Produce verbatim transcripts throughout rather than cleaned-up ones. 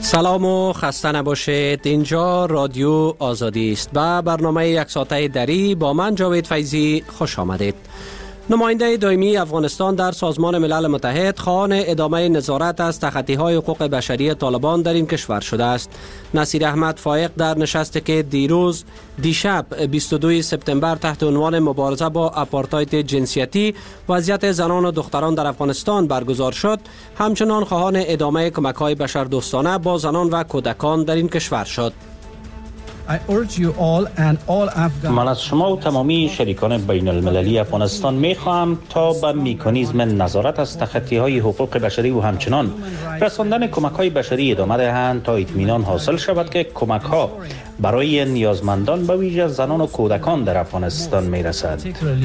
سلام و خسته نباشید. اینجا رادیو آزادی است و برنامه یک ساعته دری با من جاوید فیضی خوش آمدید. نماینده دائمی افغانستان در سازمان ملل متحد خواهان ادامه نظارت از تخطی‌های حقوق بشری طالبان در این کشور شده است. نصیر احمد فایق در نشستی که دیروز دیشب بیست و دوم سپتامبر تحت عنوان مبارزه با آپارتاید جنسیتی وضعیت زنان و دختران در افغانستان برگزار شد، همچنان خواهان ادامه کمک‌های بشردوستانه با زنان و کودکان در این کشور شد. من از شما و تمامی شریکان بین المللی افغانستان می خواهم تا به مکانیزم نظارت از تخطی‌های حقوق بشری و همچنان رساندن کمک‌های بشری ادامه دهند تا اطمینان حاصل شود که کمک‌ها برای نیازمندان به ویژه زنان و کودکان در افغانستان می رسد.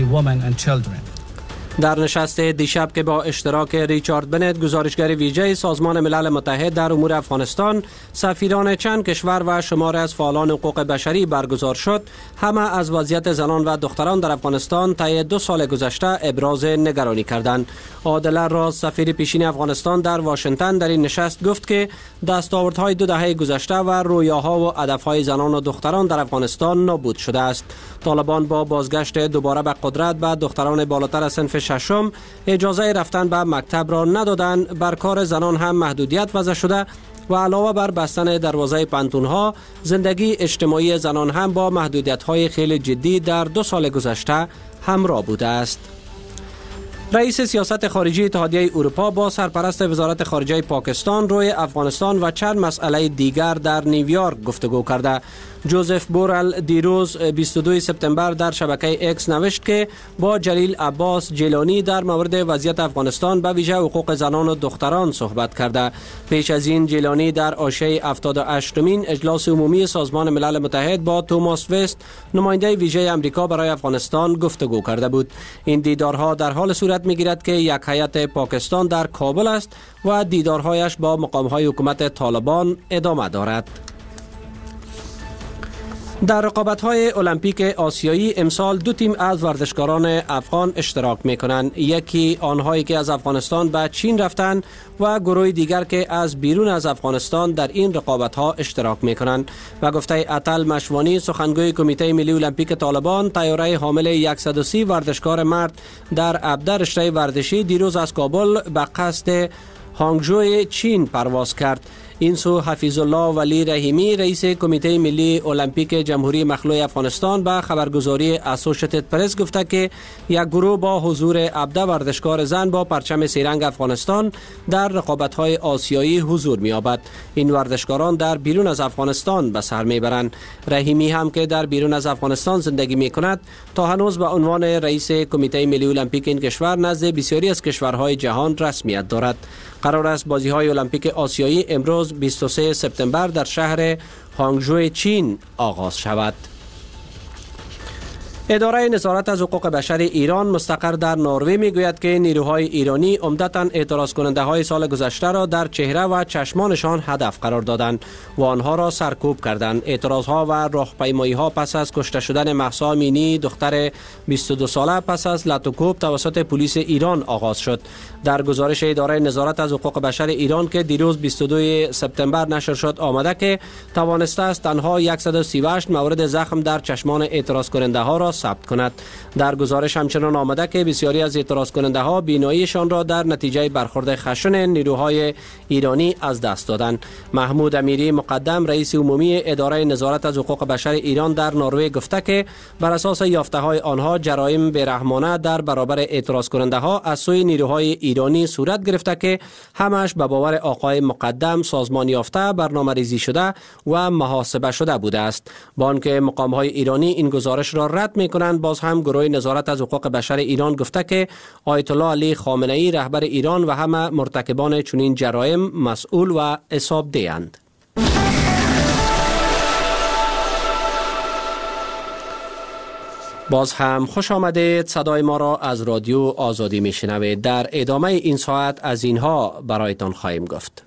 در نشست دیشب که با اشتراک ریچارد بنت گزارشگر ویژه سازمان ملل متحد در امور افغانستان، سفیران چند کشور و شماری از فعالان حقوق بشری برگزار شد، همه از وضعیت زنان و دختران در افغانستان طی دو سال گذشته ابراز نگرانی کردند. عادل راز، سفیر پیشین افغانستان در واشنگتن، در این نشست گفت که دستاوردهای دو دهه گذشته و رویاها و هدفهای زنان و دختران در افغانستان نابود شده است. طالبان با بازگشت دوباره به قدرت به دختران بالاتر از صنف ششم اجازه رفتن به مکتب را ندادند، بر کار زنان هم محدودیت وضع شده و علاوه بر بستن دروازه پانتون‌ها، زندگی اجتماعی زنان هم با محدودیت‌های خیلی جدی در دو سال گذشته همراه بوده است. رئیس سیاست خارجی اتحادیه اروپا با سرپرست وزارت خارجه پاکستان روی افغانستان و چند مسئله دیگر در نیویورک گفتگو کرده. جوزف بورل دیروز بیست و دوم سپتامبر در شبکه اکس نوشت که با جلیل عباس جیلانی در مورد وضعیت افغانستان به ویژه حقوق زنان و دختران صحبت کرده. پیش از این جیلانی در عاشیه هفتاد و هشتمین اجلاس عمومی سازمان ملل متحد با توماس وست، نماینده ویژه امریکا برای افغانستان، گفتگو کرده بود. این دیدارها در حال صورت می‌گیرد که یک هیئت پاکستان در کابل است و دیدارهایش با مقام‌های حکومت طالبان ادامه دارد. در رقابت‌های المپیک آسیایی امسال دو تیم از ورزشکاران افغان اشتراک می‌کنند. یکی آنهایی که از افغانستان به چین رفتند و گروه دیگر که از بیرون از افغانستان در این رقابت‌ها اشتراک می‌کنند. و گفته اتل مشوانی، سخنگوی کمیته ملی المپیک طالبان، طیاره حامل صد و سی ورزشکار مرد در هفده رشته ورزشی دیروز از کابل به قصد هانگژو چین پرواز کرد. این سو حفیظ الله ولی رحیمی، رئیس کمیته ملی المپیک جمهوری مخلوع افغانستان، به خبرگزاری اسوشیتد پرس گفته که یک گروه با حضور هفده ورزشکار زن با پرچم سه‌رنگ افغانستان در رقابت‌های آسیایی حضور می‌یابد. این ورزشکاران در بیرون از افغانستان به سر می‌برند. رحیمی هم که در بیرون از افغانستان زندگی می‌کند، تا هنوز به عنوان رئیس کمیته ملی المپیک این کشور نزد بسیاری از کشورهای جهان رسمیت دارد. قرار است بازی‌های المپیک آسیایی امروز بیست و سوم سپتامبر در شهر هانگژو چین آغاز شود. اداره نظارت از حقوق بشر ایران مستقر در نروژ میگوید که نیروهای ایرانی عمدتاً اعتراض کننده های سال گذشته را در چهره و چشمانشان هدف قرار دادند و آنها را سرکوب کردند. اعتراض ها و راهپیمایی ها پس از کشته شدن مهسا امینی، دختر بیست و دو ساله، پس از لطوکوب توسط پلیس ایران آغاز شد. در گزارش اداره نظارت از حقوق بشر ایران که دیروز بیست و دوم سپتامبر نشر شد آمده که توانسته است تنها صد و سی و هشت مورد زخم در چشمان اعتراض کننده ها را ثبت کند. در گزارش همچنان آمده که بسیاری از اعتراض کننده ها بیناییشان را در نتیجه برخورد خشن نیروهای ایرانی از دست دادند. محمود امیری مقدم، رئیس عمومی اداره نظارت از حقوق بشر ایران در نروژ گفته که بر اساس یافته های آنها جرایم بی‌رحمانه در برابر اعتراض کننده ها از سوی نیروهای ایرانی صورت گرفته که همش به باور آقای مقدم سازمان یافته، برنامه‌ریزی شده و محاسبه شده بوده است. با آنکه مقام های ایرانی این گزارش را رد می‌کنند، باز هم گروه نظارت از حقوق بشر ایران گفته که آیت الله علی خامنه‌ای رهبر ایران و همه مرتکبان چنین جرایم مسئول و حسابده‌اند. باز هم خوش آمدید. صدای ما را از رادیو آزادی میشنوید. در ادامه این ساعت از اینها برایتان خواهیم گفت.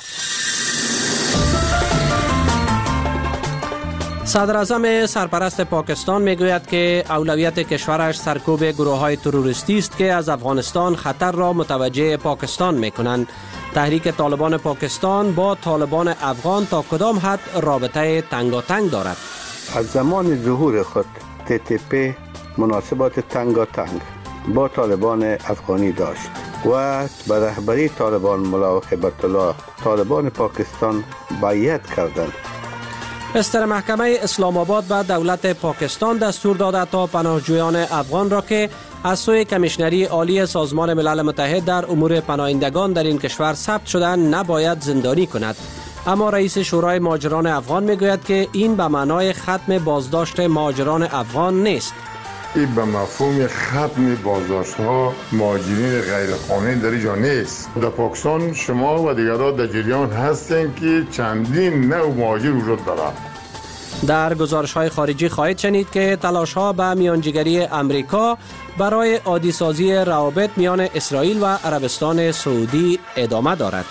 صدر اعظم سرپرست پاکستان میگوید که اولویت کشورش سرکوب گروه های تروریستی است که از افغانستان خطر را متوجه پاکستان میکنند. تحریک طالبان پاکستان با طالبان افغان تا کدام حد رابطه تنگاتنگ دارد؟ از زمان ظهور خود تی تی پی مناسبات تنگاتنگ با طالبان افغانی داشت و به رهبری طالبان ملا هیبت الله طالبان پاکستان بیعت کردند. بستر محکمه اسلام آباد به دولت پاکستان دستور داده تا پناهجویان افغان را که از سوی کمیشنری عالی سازمان ملل متحد در امور پناهندگان در این کشور ثبت شدند نباید زندانی کند. اما رئیس شورای مهاجران افغان میگوید که این به معنای ختم بازداشت مهاجران افغان نیست. این به مفهوم ختم بازداشت ها مهاجرین غیر قانونی در اینجا نیست. در پاکستان شما و دیگران در جریان هستند که چندین نوع مهاجر وجود دارد. در گزارش های خارجی خواهید شنید که تلاش ها به میانجیگری امریکا برای عادی سازی روابط میان اسرائیل و عربستان سعودی ادامه دارد.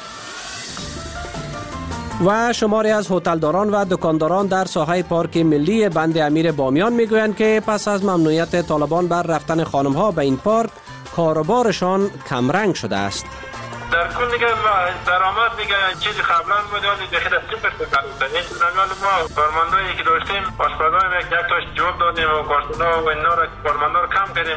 و شماری از هتلداران و دکانداران در ساحه پارک ملی بند امیر بامیان میگویند که پس از ممنوعیت طالبان بر رفتن خانم‌ها به این پارک کاروبارشان کمرنگ شده است. در کل دیگه درآمد دیگه چیزی قبلا بود ولی دیگه در صفر شده بود. این نمیال ما کارمندایی که داشتیم آشپزای یک یک تاش جوب دادیم و کارتونا و اینا را کارمندا رو کم کردیم.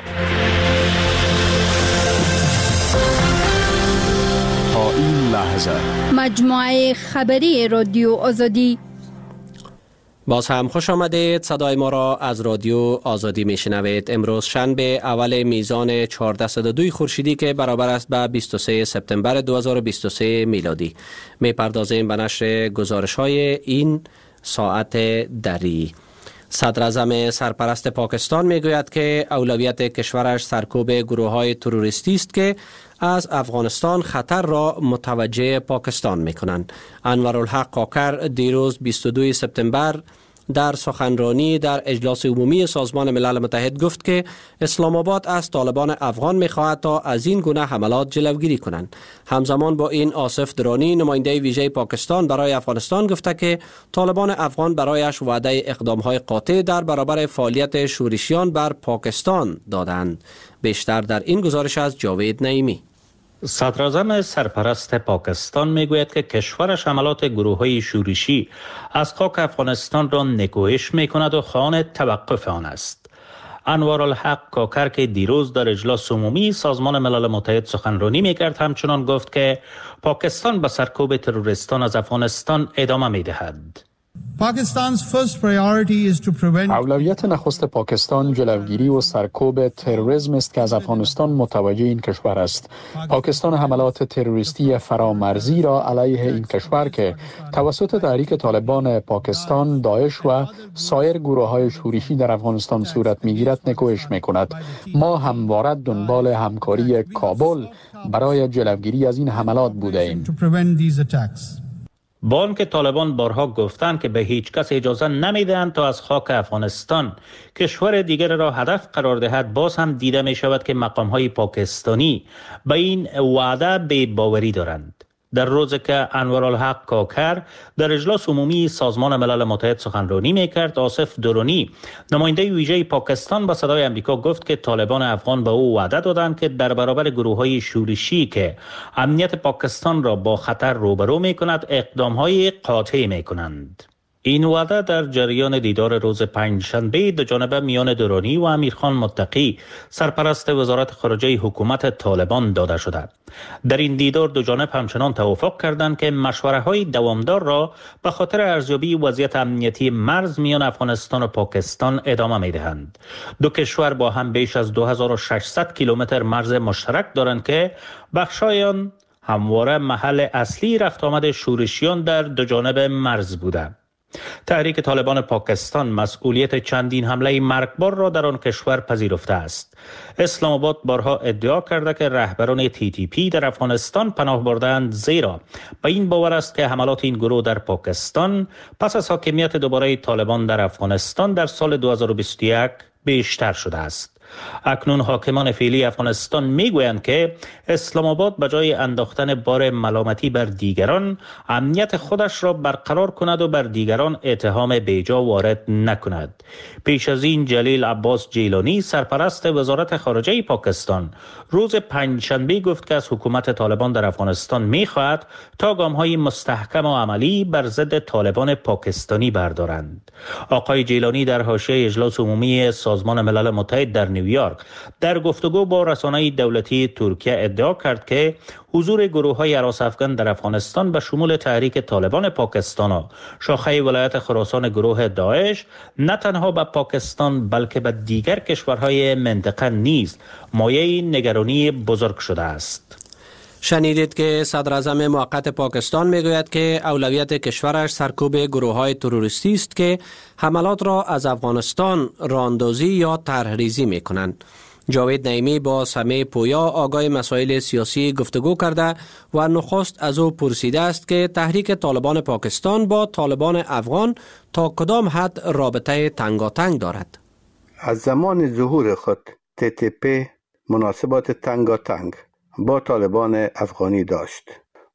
تا این لحظه مجموعه خبری رادیو آزادی. باز هم خوش آمدید. صدای ما را از رادیو آزادی میشنوید. امروز شنبه اول میزان چهارصد و دو خورشیدی که برابر است به بیست و سه سپتامبر دو هزار و بیست و سه میلادی. میپردازیم به نشر گزارش های این ساعت دری. صدر اعظم سرپرست پاکستان میگوید که اولویت کشورش سرکوب گروه های تروریستی است که از افغانستان خطر را متوجه پاکستان میکنند. انورالحق کاکر دیروز بیست و دو سپتامبر در سخنرانی در اجلاس عمومی سازمان ملل متحد گفت که اسلام آباد از طالبان افغان میخواهد تا از این گونه حملات جلوگیری کنند. همزمان با این آصف درانی نماینده ویژه پاکستان برای افغانستان گفته که طالبان افغان برایش وعده اقدامهای قاطع در برابر فعالیت شورشیان بر پاکستان دادند. بیشتر در این گزارش از جاوید نعیمی. صدر اعظم سرپرست پاکستان میگوید که کشورش عملات گروه‌های شورشی از خاک افغانستان را نکوهش میکند و خواهان توقف آن است. انوارالحق کاکر که دیروز در اجلاس عمومی سازمان ملل متحد سخنرانی میکرد همچنان گفت که پاکستان به سرکوب تروریستان از افغانستان ادامه میدهد. اولویت نخست پاکستان جلوگیری و سرکوب تروریسم است که از افغانستان متوجه این کشور است. پاکستان حملات تروریستی فرامرزی را علیه این کشور که توسط تحریک طالبان پاکستان، داعش و سایر گروه‌های شورشی در افغانستان صورت می‌گیرد نکوهش می‌کند. ما همواره دنبال همکاری کابل برای جلوگیری از این حملات بوده‌ایم. با آنکه طالبان بارها گفتند که به هیچ کس اجازه نمیدهند تا از خاک افغانستان کشور دیگر را هدف قرار دهد، باز هم دیده می شود که مقام‌های پاکستانی به این وعده بی باوری دارند. در روزی که انورالحق کاکر در اجلاس عمومی سازمان ملل متحد سخنرانی میکرد، آصف درونی نماینده ویژه پاکستان با صدای امریکا گفت که طالبان افغان به او وعده دادند که در برابر گروه‌های شورشی که امنیت پاکستان را با خطر روبرو میکند اقدام‌های قاطع میکنند. این وعده در جریان دیدار روز پنجشنبه دو جانبه میان درونی و امیرخان متقی سرپرست وزارت خارجه حکومت طالبان داده شده. در این دیدار دو جانب همچنان توافق کردند که مشوره‌های دوامدار را به خاطر ارزیابی وضعیت امنیتی مرز میان افغانستان و پاکستان ادامه می‌دهند. دو کشور با هم بیش از دو هزار و ششصد کیلومتر مرز مشترک دارند که بخش‌های آن همواره محل اصلی رفت آمد شورشیان در دو جانب مرز بوده. تحریک طالبان پاکستان مسئولیت چندین حمله مرگبار را در آن کشور پذیرفته است. اسلام آباد بارها ادعا کرده که رهبران تی تی پی در افغانستان پناه بردند، زیرا به این باور است که حملات این گروه در پاکستان پس از حاکمیت دوباره طالبان در افغانستان در سال دو هزار و بیست و یک بیشتر شده است. اکنون حاکمان فعلی افغانستان میگویند که اسلام آباد به جای انداختن بار ملامتی بر دیگران، امنیت خودش را برقرار کند و بر دیگران اتهام بیجا وارد نکند. پیش از این جلیل عباس جیلانی سرپرست وزارت خارجه پاکستان روز پنجشنبه گفت که از حکومت طالبان در افغانستان می‌خواهد تا گام‌های مستحکم و عملی بر ضد طالبان پاکستانی بردارند. آقای جیلانی در حاشیه اجلاس عمومی سازمان ملل متحد در نیویورک در گفتگو با رسانه‌های دولتی ترکیه ادعا کرد که حضور گروه‌های هراس افغان در افغانستان به شمول تحریک طالبان پاکستان و شاخه ولایت خراسان گروه داعش نه تنها به پاکستان بلکه به دیگر کشورهای منطقه نیز مایه نگرانی بزرگ شده است. شنیدید که صدر اعظم موقت پاکستان میگوید که اولویت کشورش سرکوب گروه‌های تروریستی است که حملات را از افغانستان راندازی یا طرحریزی می‌کنند. جاوید نعیمی با سمیع پویا آگاه مسائل سیاسی گفتگو کرده و نخست از او پرسیده است که تحریک طالبان پاکستان با طالبان افغان تا کدام حد رابطه تنگاتنگ دارد. از زمان ظهور خود تی تی پی مناسبات تنگاتنگ با طالبان افغانی داشت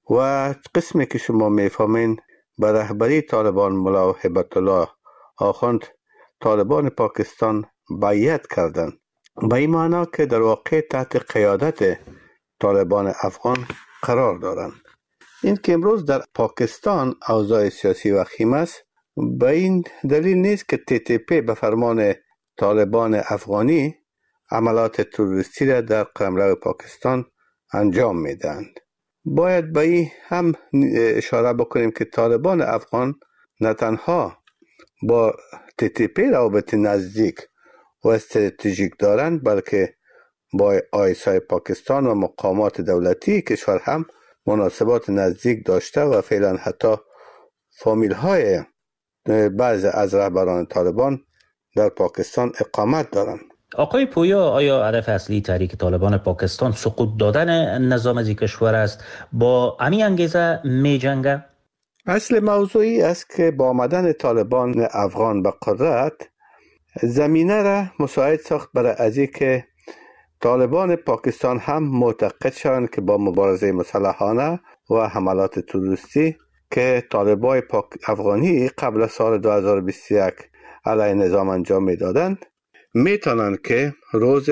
و قسمی که شما میفهمین به رهبری طالبان ملا هیبت الله آخوند طالبان پاکستان بیعت کردند، به این معنا که در واقع تحت قیادت طالبان افغان قرار دارند. این که امروز در پاکستان اوضاع سیاسی وخیم است، به این دلیل نیست که تی تی پی به فرمان طالبان افغانی عملات تروریستی را در قلمرو پاکستان انجام میدهند. باید به این هم اشاره بکنیم که طالبان افغان نه تنها با تی تی پی روابط نزدیک و استراتژیک دارند، بلکه با آیسای پاکستان و مقامات دولتی کشور هم مناسبات نزدیک داشته و فعلا حتی فامیل های بعض از رهبران طالبان در پاکستان اقامت دارند. آقای پویا، آیا هدف اصلی تحریک طالبان پاکستان سقوط دادن نظام از این کشور است؟ با همین انگیزه می جنگه؟ اصل موضوعی است که با آمدن طالبان افغان به قدرت زمینه را مساعد ساخت برای از اینکه طالبان پاکستان هم معتقد شوند که با مبارزه مسلحانه و حملات تروریستی که طالبان پاک افغانی قبل سال دو هزار و بیست و یک علیه نظام انجام میدادند، میتونند که روز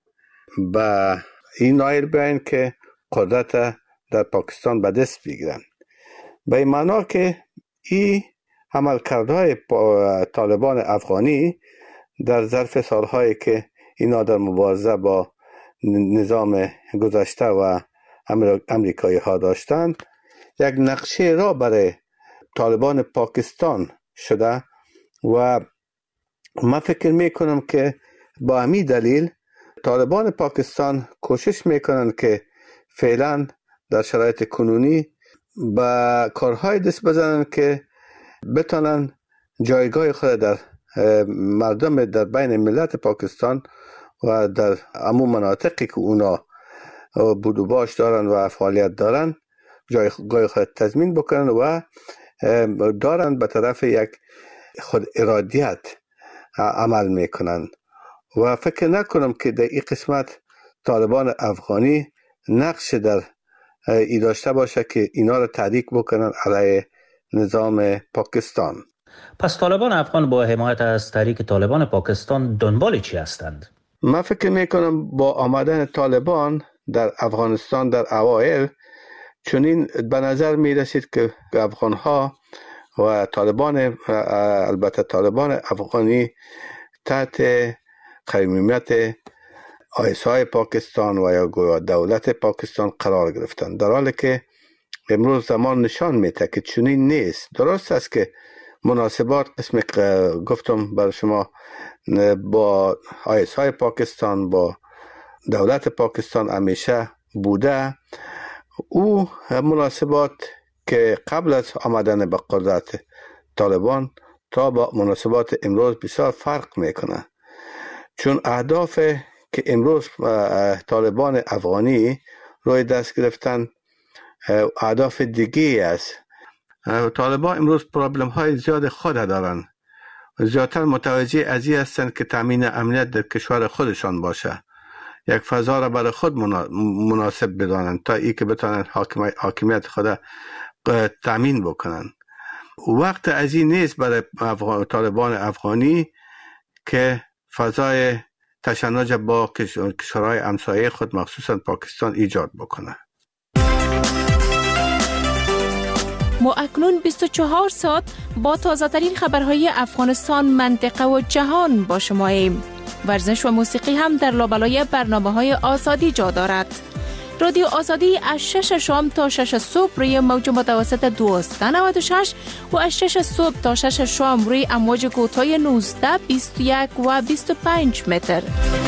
به این نایل بیاین که قدرت در پاکستان به دست بگیرند. به این معنا که این عملکردهای طالبان افغانی در ظرف سالهایی که اینا در مبارزه با نظام گذشته و امریکایی ها داشتند یک نقشه را برای طالبان پاکستان شده و من فکر میکنم که با همین دلیل طالبان پاکستان کوشش میکنند که فعلا در شرایط کنونی به کارهای دست بزنند که بتونن جایگاه خود در مردم در بین ملت پاکستان و در عموم مناطقی که اونا بود و باش دارن و فعالیت دارن جایگاه خود تضمین بکنن و دارن به طرف یک خود ارادیت عمل میکنن و فکر نکنم که در این قسمت طالبان افغانی نقش در ای داشته باشه که اینا را تحریک بکنن علیه نظام پاکستان. پس طالبان افغان با حمایت از تحریک طالبان پاکستان دنبال چی هستند؟ من فکر میکنم با آمدن طالبان در افغانستان در اوایل چنین به نظر میرسید که افغان ها و طالبان، البته طالبان افغانی، تحت قیمومیت آیسای پاکستان و یا گویا دولت پاکستان قرار گرفتند، در حالی که امروز زمان نشان میده که چنین نیست. درست است که مناسبات قسم گفتم بر شما با آیسای پاکستان با دولت پاکستان همیشه بوده. او مناسبات که قبل از آمدن به قدرت طالبان تا با مناسبات امروز بسیار فرق میکنه، چون اهداف که امروز طالبان افغانی روی دست گرفتن اهداف دیگه است. طالبان امروز پرابلم های زیاد خود دارن زیادتر متوجه از این هستند که تامین امنیت در کشور خودشان باشه، یک فضا را برای خود مناسب بدانند تا ای که بتوانند حاکمیت خود تامین بکنند. وقت از این نیست برای افغان، طالبان افغانی که فضای تشنج با کشورهای همسایه خود مخصوصا پاکستان ایجاد بکنه. ما اکنون بیست و چهار ساعت با تازه ترین خبرهای افغانستان، منطقه و جهان با شما ایم. ورزش و موسیقی هم در لابلای برنامه‌های آزادی جا دارد. رادیو آزادی از شش شام تا شش صبح روی موج متوسط دویست و نود و شش و از شش صبح تا شش شام روی امواج کوتاه نوزده، بیست و یک و بیست و پنج متر.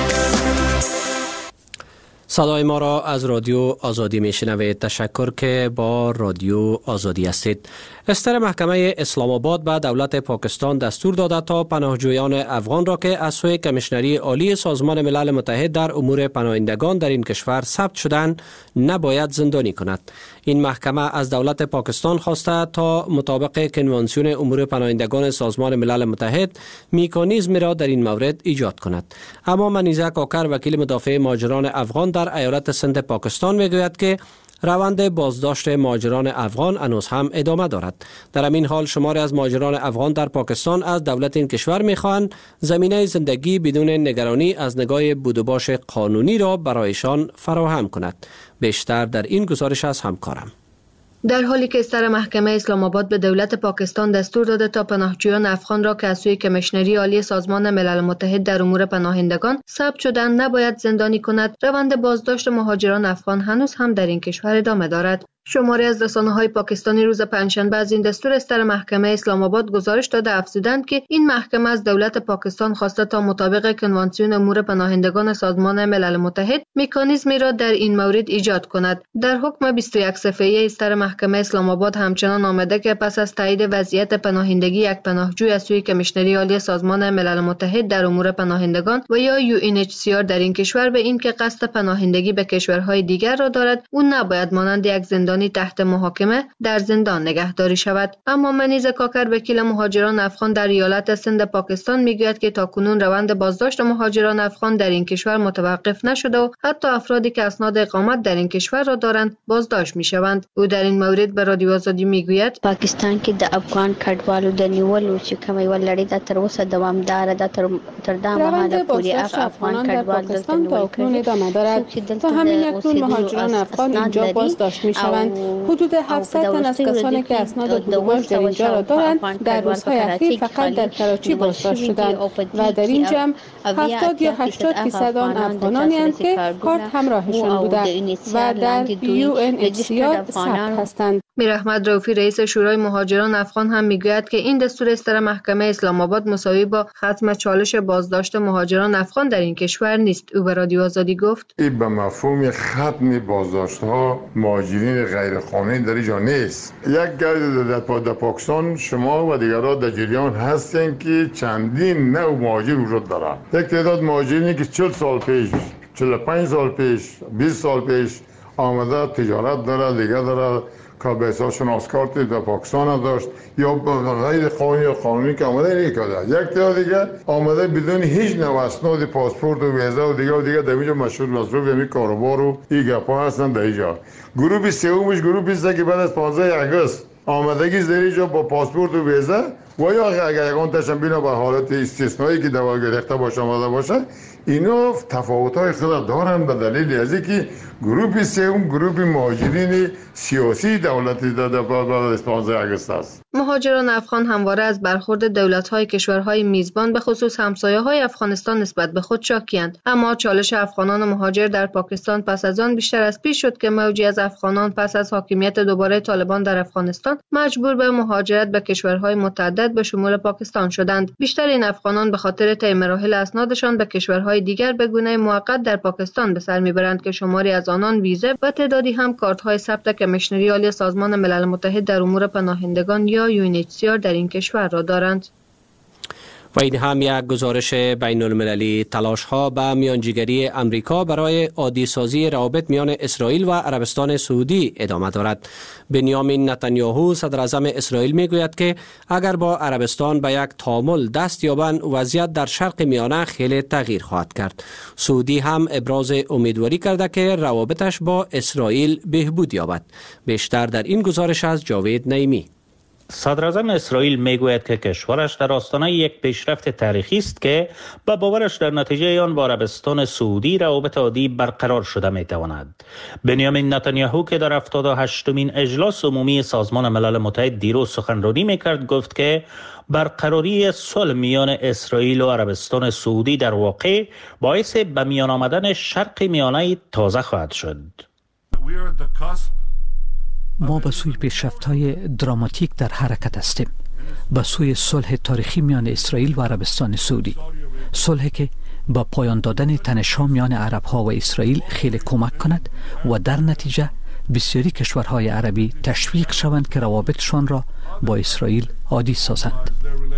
صدای ما را از رادیو آزادی میشنوید. تشکر که با رادیو آزادی هستید. استر محکمه اسلام آباد به دولت پاکستان دستور داده تا پناهجویان افغان را که از سوی کمیشنری عالی سازمان ملل متحد در امور پناهندگان در این کشور ثبت شدند نباید زندانی کند. این محکمه از دولت پاکستان خواسته تا مطابق کنوانسیون امور پناهندگان سازمان ملل متحد مکانیزمی را در این مورد ایجاد کند. اما منیزه کاکر، وکیل مدافع مهاجران افغان در ایالت سند پاکستان، میگوید که روند بازداشت مهاجران افغان هنوز هم ادامه دارد. در همین حال شماری از مهاجران افغان در پاکستان از دولت این کشور میخواهند زمینه زندگی بدون نگرانی از نگاه بود و باش قانونی را برایشان فراهم کند. بیشتر در این گزارش از همکارم. در حالی که استر محکمه اسلام آباد به دولت پاکستان دستور داده تا پناهجویان افغان را که از سوی کمیشنری عالی سازمان ملل متحد در امور پناهندگان ثبت شدند نباید زندانی کند، روند بازداشت مهاجران افغان هنوز هم در این کشور ادامه دارد. شماری از رسانه‌های پاکستانی روز پنجشنبه از این دستور استر محکمه اسلام آباد گزارش داده افزودند که این محکمه از دولت پاکستان خواسته تا مطابق کنوانسیون امور پناهندگان سازمان ملل متحد مکانیزمی را در این مورد ایجاد کند. در حکم بیست و یک صفحه‌ای استر محکمه اسلام آباد همچنان آمده که پس از تایید وضعیت پناهندگی یک پناهجوی از سوی کمیشنری عالی سازمان ملل متحد در امور پناهندگان و یا یو ان اچ سی آر در این کشور به این که قصد پناهندگی به کشورهای دیگر را دارد، او نباید مانند یک زندانی تحت محاکمه در زندان نگهداری شود. اما منیزه کاکر، وکیل مهاجران افغان در ایالت سند پاکستان، میگوید که تاکنون روند بازداشت مهاجران افغان در این کشور متوقف نشده و حتی افرادی که اسناد اقامت در این کشور را دارند بازداشت میشوند. او در این مورد به رادیو آزادی میگوید پاکستان کې د افغان کډوالو د نیولو چې کومه ولړۍ د تر اوسه دوامدار ده تر تر دا مهاله پوری افغان کډوال در تاکنون ادامه دارد. تا همین اکنون مهاجران افغان اینجا بازداشت میشوند. حدود هفتصد تن از کسانی که اسناد بودباش در اینجا را دارند در روزهای اخیر فقط در کراچی بازداشت شدند و در این جمع هفتاد یا هشتاد فیصد آن افغانانی هستند که کارت همراهشان بوده و در یو ان اچ سی آر ثبت هستند. میر احمد رؤفی، رئیس شورای مهاجران افغان، هم میگوید که این دستور استر محکمه اسلام آباد مساوی با ختم چالش بازداشت مهاجران افغان در این کشور نیست. او به رادیو آزادی گفت این به مفهوم ختم بازداشت ها مهاجرین غیر قانونی در اینجا نیست. یک گرد در پاکستان شما و دیگران در جریان هستین که چندین نوع مهاجر وجود دارد. یک تعداد مهاجرینی که چهل سال پیش، چهل و پنج سال پیش، بیست سال پیش آمده تجارت داره، دیگه داره که به حساب شناسکارت در پاکستان داشت یا غیر قانونی یا قانونی که آمده این کرده. یک تا دیگه آمده بدون هیچ نوع اسناد پاسپورت و ویزا و دیگه و دیگه در اینجا مشهور مصروف همین کاروبار و این گپا هستن در اینجا. گروه سومش گروه است که بعد از پانزده آگوست آمدگی در اینجا با پاسپورت و ویزا و یا اگر یکان تشنبینا به حالت استثنایی که دوا گرفته باشه آمده باشه، اینا تفاوت‌های خود دارن به دلیل از اینکه گروه سوم گروه مهاجرین سیاسی دولتی داده بعد از پانزده آگوست است. مهاجران افغان همواره از برخورد دولت‌های کشورهای میزبان به خصوص همسایه‌های افغانستان نسبت به خود شاکی‌اند. اما چالش افغانان مهاجر در پاکستان پس از آن بیشتر از پیش شد که موجی از افغانان پس از حاکمیت دوباره طالبان در افغانستان مجبور به مهاجرت به کشورهای متعدد به شمول پاکستان شدند. بیشتر این افغانان به خاطر طی مراحل اسنادشان به کشورهای دیگر به گونه موقت در پاکستان به سر میبرند که شماری از آنان ویزه و تعدادی هم کارت‌های ثبت کمیشنری عالی سازمان ملل متحد در امور پناهندگان یا یو ان اچ سی آر در این کشور را دارند. و این هم یک گزارش بین المللی. تلاش ها به میانجیگری امریکا برای عادی سازی روابط میان اسرائیل و عربستان سعودی ادامه دارد. بنیامین نتانیاهو صدر اعظم اسرائیل می گوید که اگر با عربستان به یک تعامل دست یابند وضعیت در شرق میانه خیلی تغییر خواهد کرد. سعودی هم ابراز امیدواری کرده که روابطش با اسرائیل بهبود یابد. بیشتر در این گزارش از جاوید نعیمی. صدر اعظم اسرائیل میگوید که کشورش در آستانه یک پیشرفت تاریخی است که به باورش در نتیجه آن با عربستان سعودی روابط عادی برقرار شده میتواند. بنیامین نتانیاهو که در هفتاد و هشتمین اجلاس عمومی سازمان ملل متحد دیروز سخنرانی میکرد گفت که برقراری صلح میان اسرائیل و عربستان سعودی در واقع باعث به میان آمدن شرق میانه تازه خواهد شد. ما به سوی پیشرفت‌های دراماتیک در حرکت هستیم، به سوی صلح تاریخی میان اسرائیل و عربستان سعودی، صلحی که با پایان دادن تنش‌ها میان عرب‌ها و اسرائیل خیلی کمک کند و در نتیجه بسیاری کشورهای عربی تشویق شوند که روابطشان را با اسرائیل عادی سازند.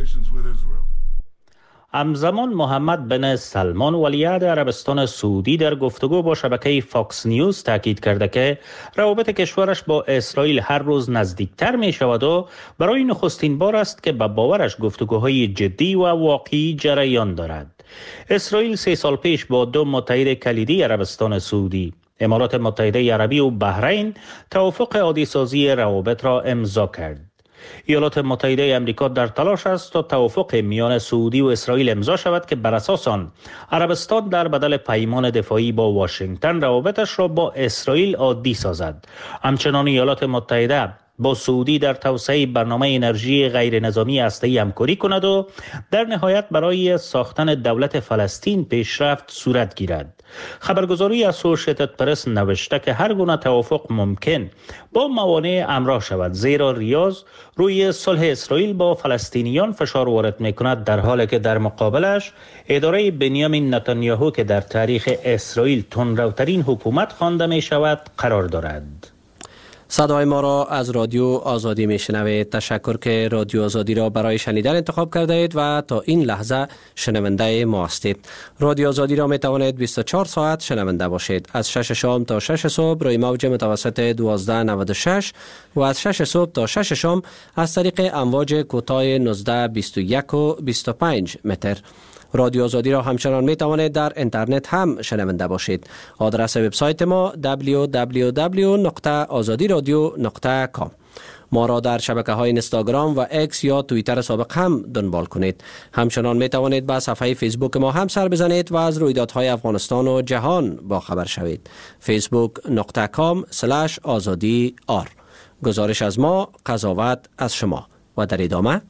همزمان محمد بن سلمان ولیعهد عربستان سعودی در گفتگو با شبکه فاکس نیوز تاکید کرده که روابط کشورش با اسرائیل هر روز نزدیکتر می شود و برای نخستین بار است که به باورش گفتگوهای جدی و واقعی جریان دارد. اسرائیل سه سال پیش با دو متحد کلیدی عربستان سعودی، امارات متحده عربی و بحرین توافق عادی سازی روابط را امضا کرد. ایالات متحده آمریکا در تلاش است تا توافق میان سعودی و اسرائیل امضا شود که بر اساس آن عربستان در بدل پیمان دفاعی با واشنگتن روابطش را با اسرائیل عادی سازد. همچنان ایالات متحده با سعودی در توسعه برنامه انرژی غیر نظامی هسته‌ای همکاری کند و در نهایت برای ساختن دولت فلسطین پیشرفت صورت گیرد. خبرگزاری اسوشیتد پرس نوشته که هر گونه توافق ممکن با موانع همراه شود، زیرا ریاض روی صلح اسرائیل با فلسطینیان فشار وارد می‌کند، در حالی که در مقابلش اداره بنیامین نتانیاهو که در تاریخ اسرائیل تندروترین حکومت خوانده می‌شود قرار دارد. صدای ما را از رادیو آزادی میشنوید. تشکر که رادیو آزادی را برای شنیدن انتخاب کرده اید و تا این لحظه شنونده ما هستید. رادیو آزادی را می توانید بیست و چهار ساعت شنونده باشید. از شش شام تا شش صبح روی موج متوسط دوازده نود و شش و از شش صبح تا شش شام از طریق امواج کوتاه نوزده بیست و یک و بیست و پنج متر. رادیو آزادی را همچنان می توانید در اینترنت هم شنونده باشید. آدرس وبسایت ما دبلیو دبلیو دبلیو نقطه آزادی رادیو نقطه کام. ما را در شبکه های اینستاگرام و اکس یا توییتر سابق هم دنبال کنید. همچنان می توانید به صفحه فیسبوک ما هم سر بزنید و از رویدادهای افغانستان و جهان با خبر شوید. فیسبوک نقطه کام سلش آزادی آر. گزارش از ما، قضاوت از شما. و در ادامه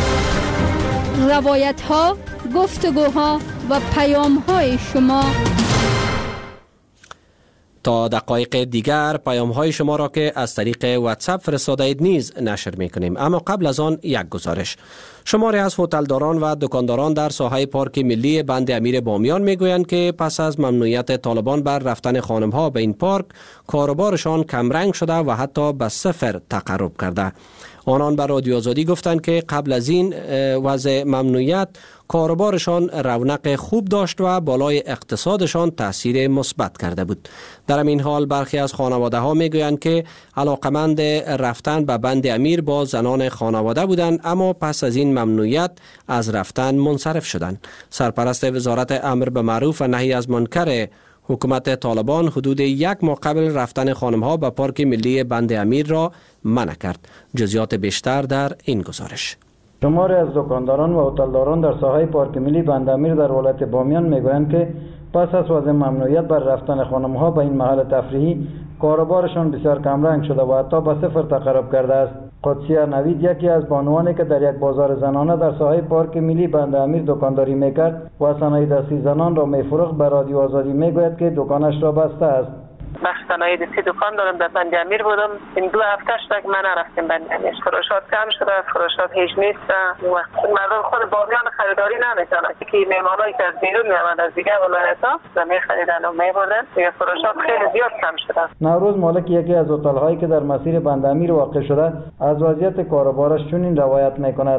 روایت ها، گفتگوها و پیام های شما. تا دقایق دیگر پیام های شما را که از طریق واتساپ فرستاده اید نیز نشر می کنیم. اما قبل از آن یک گزارش. شماری از هتلداران و دکانداران در ساحه پارک ملی بند امیر بامیان می گویند که پس از ممنوعیت طالبان بر رفتن خانم ها به این پارک، کاروبارشان کمرنگ شده و حتی به صفر تقرب کرده. آنان بر رادیو آزادی گفتند که قبل از این وضع ممنوعیت کاروبارشان رونق خوب داشت و بالای اقتصادشان تاثیر مثبت کرده بود. در این حال برخی از خانواده ها می گویند که علاقمند رفتن به بند امیر با زنان خانواده بودند، اما پس از این ممنوعیت از رفتن منصرف شدند. سرپرست وزارت امر به معروف و نهی از منکر حکومت طالبان حدود یک ماه قبل رفتن خانم ها به پارک ملی بند امیر را منع کرد. جزئیات بیشتر در این گزارش. شماری از دکانداران و هتلداران در ساحه پارک ملی بند امیر در ولایت بامیان میگویند که پس از وضع ممنوعیت بر رفتن خانم ها به این محل تفریحی، کاروبارشان بسیار کمرنگ شده و حتی به صفر تقرب کرده است. قدسیه نوید یکی از بانوانی که در یک بازار زنانه در ساحه پارک ملی بند امیر دکانداری میکرد و صنایع دستی زنان را میفروخت به رادیو آزادی میگوید که دکانش را بسته است. بخش صنایع دستی دکان دارم، در بند امیر بودم. این دو هفته شده که من نرفتم بند امیر. فروشات کم شده، فروشات هیچ نیست. مردم خود بامیان خریداری نمیکنن که معمارایی که از بیرون میآمدن از دیگر ولایت‌ها و میخریدن و میبردن. دیگه فروشات خیلی زیاد کم شده. نوروز مالک یکی از هتل‌هایی که در مسیر بند امیر واقع شده از وضعیت کاروبارش چنین روایت میکند.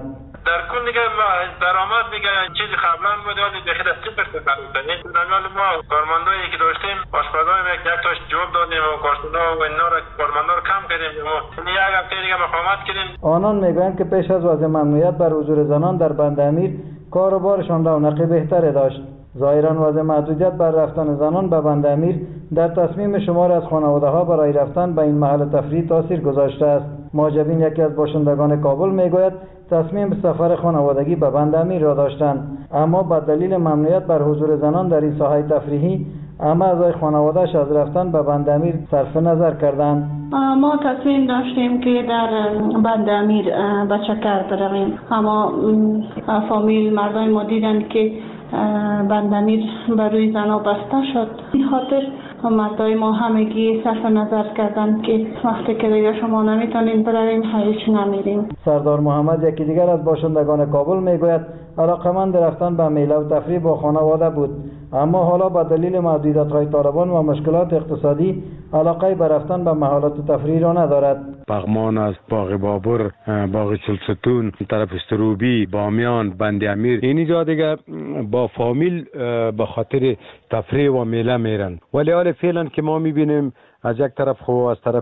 در کل دیگه درآمد دیگه چیزی قبلا بود ولی دیگه از صفر صفر می‌کنیم. نمیال ما کارمندایی که داشتیم آشپزای یک یک تاش جوب دادیم و کارشونا و اینا را کارمندا رو کم کردیم. ما یک هفته دیگه مقاومت کردیم. آنان میگویند که پیش از وضع ممنوعیت بر حضور زنان در بند امیر کار و بارشان رونق بهتری داشت. ظاهرا وضع محدودیت بر رفتن زنان به بند امیر در تصمیم شمار از خانواده‌ها برای رفتن به این محل تفریح تاثیر گذاشته است. ماجبین یکی از باشندگان کابل میگوید تصمیم به سفر خانوادگی به بند امیر را داشتند، اما به دلیل ممنوعیت بر حضور زنان در این ساحه تفریحی اما اعضای خانواده‌اش از رفتن به بند امیر صرف نظر کردند. ما تصمیم داشتیم که در بند امیر به چکر برویم، اما فامیل مردای ما دیدند که بند امیر بر روی زنها بسته شد. این خاطر مردای ما همگی صرف نظر کردند که وقتی که دیگه شما نمیتونین برویم هیچ نمیریم. سردار محمد یکی دیگر از باشندگان کابل میگوید علاقمند رفتن به میله و تفریح با خانواده بود، اما حالا به دلیل محدودیت‌های طالبان و مشکلات اقتصادی علاقه به رفتن به محلات تفریح را ندارد. پغمان است، باغ بابر، باغ چلستون، طرف استروبی، بامیان، بند امیر، اینی جا دیگه با فامیل به خاطر تفریح و میله میرن. ولی حال فعلا که ما میبینیم از یک طرف خو از طرف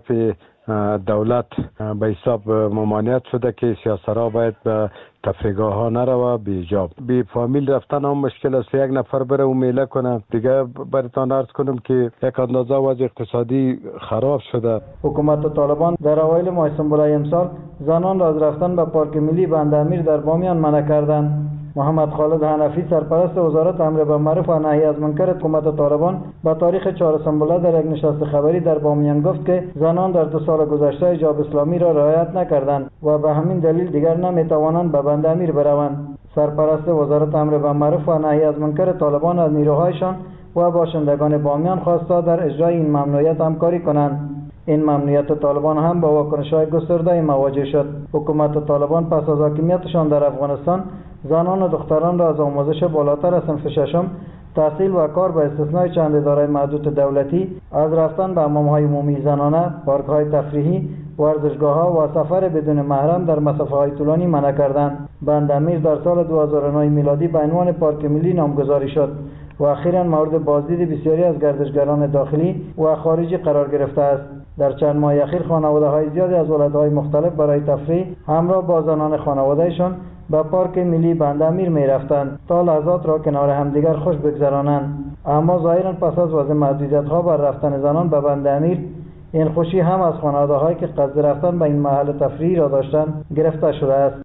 دولت به حساب ممانعت شده که سیاسرها باید به تفریحگاه ها نروه بی جاب. بی فامیل رفتن هم مشکل است. یک نفر بره و میله کنه. دیگه براتون عرض کنم که یک اندازه وضع اقتصادی خراب شده. حکومت طالبان در اوایل ماه سنبلای امسال زنان را از رفتن به پارک ملی بند امیر در بامیان منع کردند. محمد خالد حنفی سرپرست وزارت امر بالمعروف و نهی از منکر حکومت طالبان با تاریخ چهارم سنبله در یک نشست خبری در بامیان گفت که زنان در دو سال گذشته حجاب اسلامی را رعایت نکردند و به همین دلیل دیگر نمیتوانند به بند امیر بروند. سرپرست وزارت امر بالمعروف و نهی از منکر طالبان از نیروهایشان و باشندگان بامیان خواسته در اجرای این ممنوعیت همکاری کنند. این ممنوعیت طالبان هم با واکنش‌های گسترده مواجه شد. حکومت طالبان پس از حاکمیتشان در افغانستان زنان و دختران را از آموزش بالاتر از صنف ششم، تحصیل و کار به استثنای چند اداره محدود دولتی از رفتن به حمام‌های عمومی زنانه، پارک‌های تفریحی، ورزشگاه‌ها و سفر بدون محرم در مسافه‌های طولانی منع کردند. بند امیر در سال دو هزار و نه میلادی به عنوان پارک ملی نامگذاری شد و اخیراً مورد بازدید بسیاری از گردشگران داخلی و خارجی قرار گرفته است. در چند ماه اخیر خانواده‌های زیادی از ولایت‌های مختلف برای تفریح همراه با زنان خانواده‌شان به پارک ملی بند امیر می رفتند تا لحظات را کنار همدیگر خوش بگذرانند. اما ظاهراً پس از وضع محدودیت‌ها بر رفتن زنان به بند امیر این خوشی هم از خانواده‌هایی که قصد رفتن به این محل تفریحی را داشتند گرفته شده است.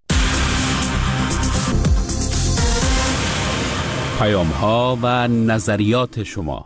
پیام‌ها و نظریات شما.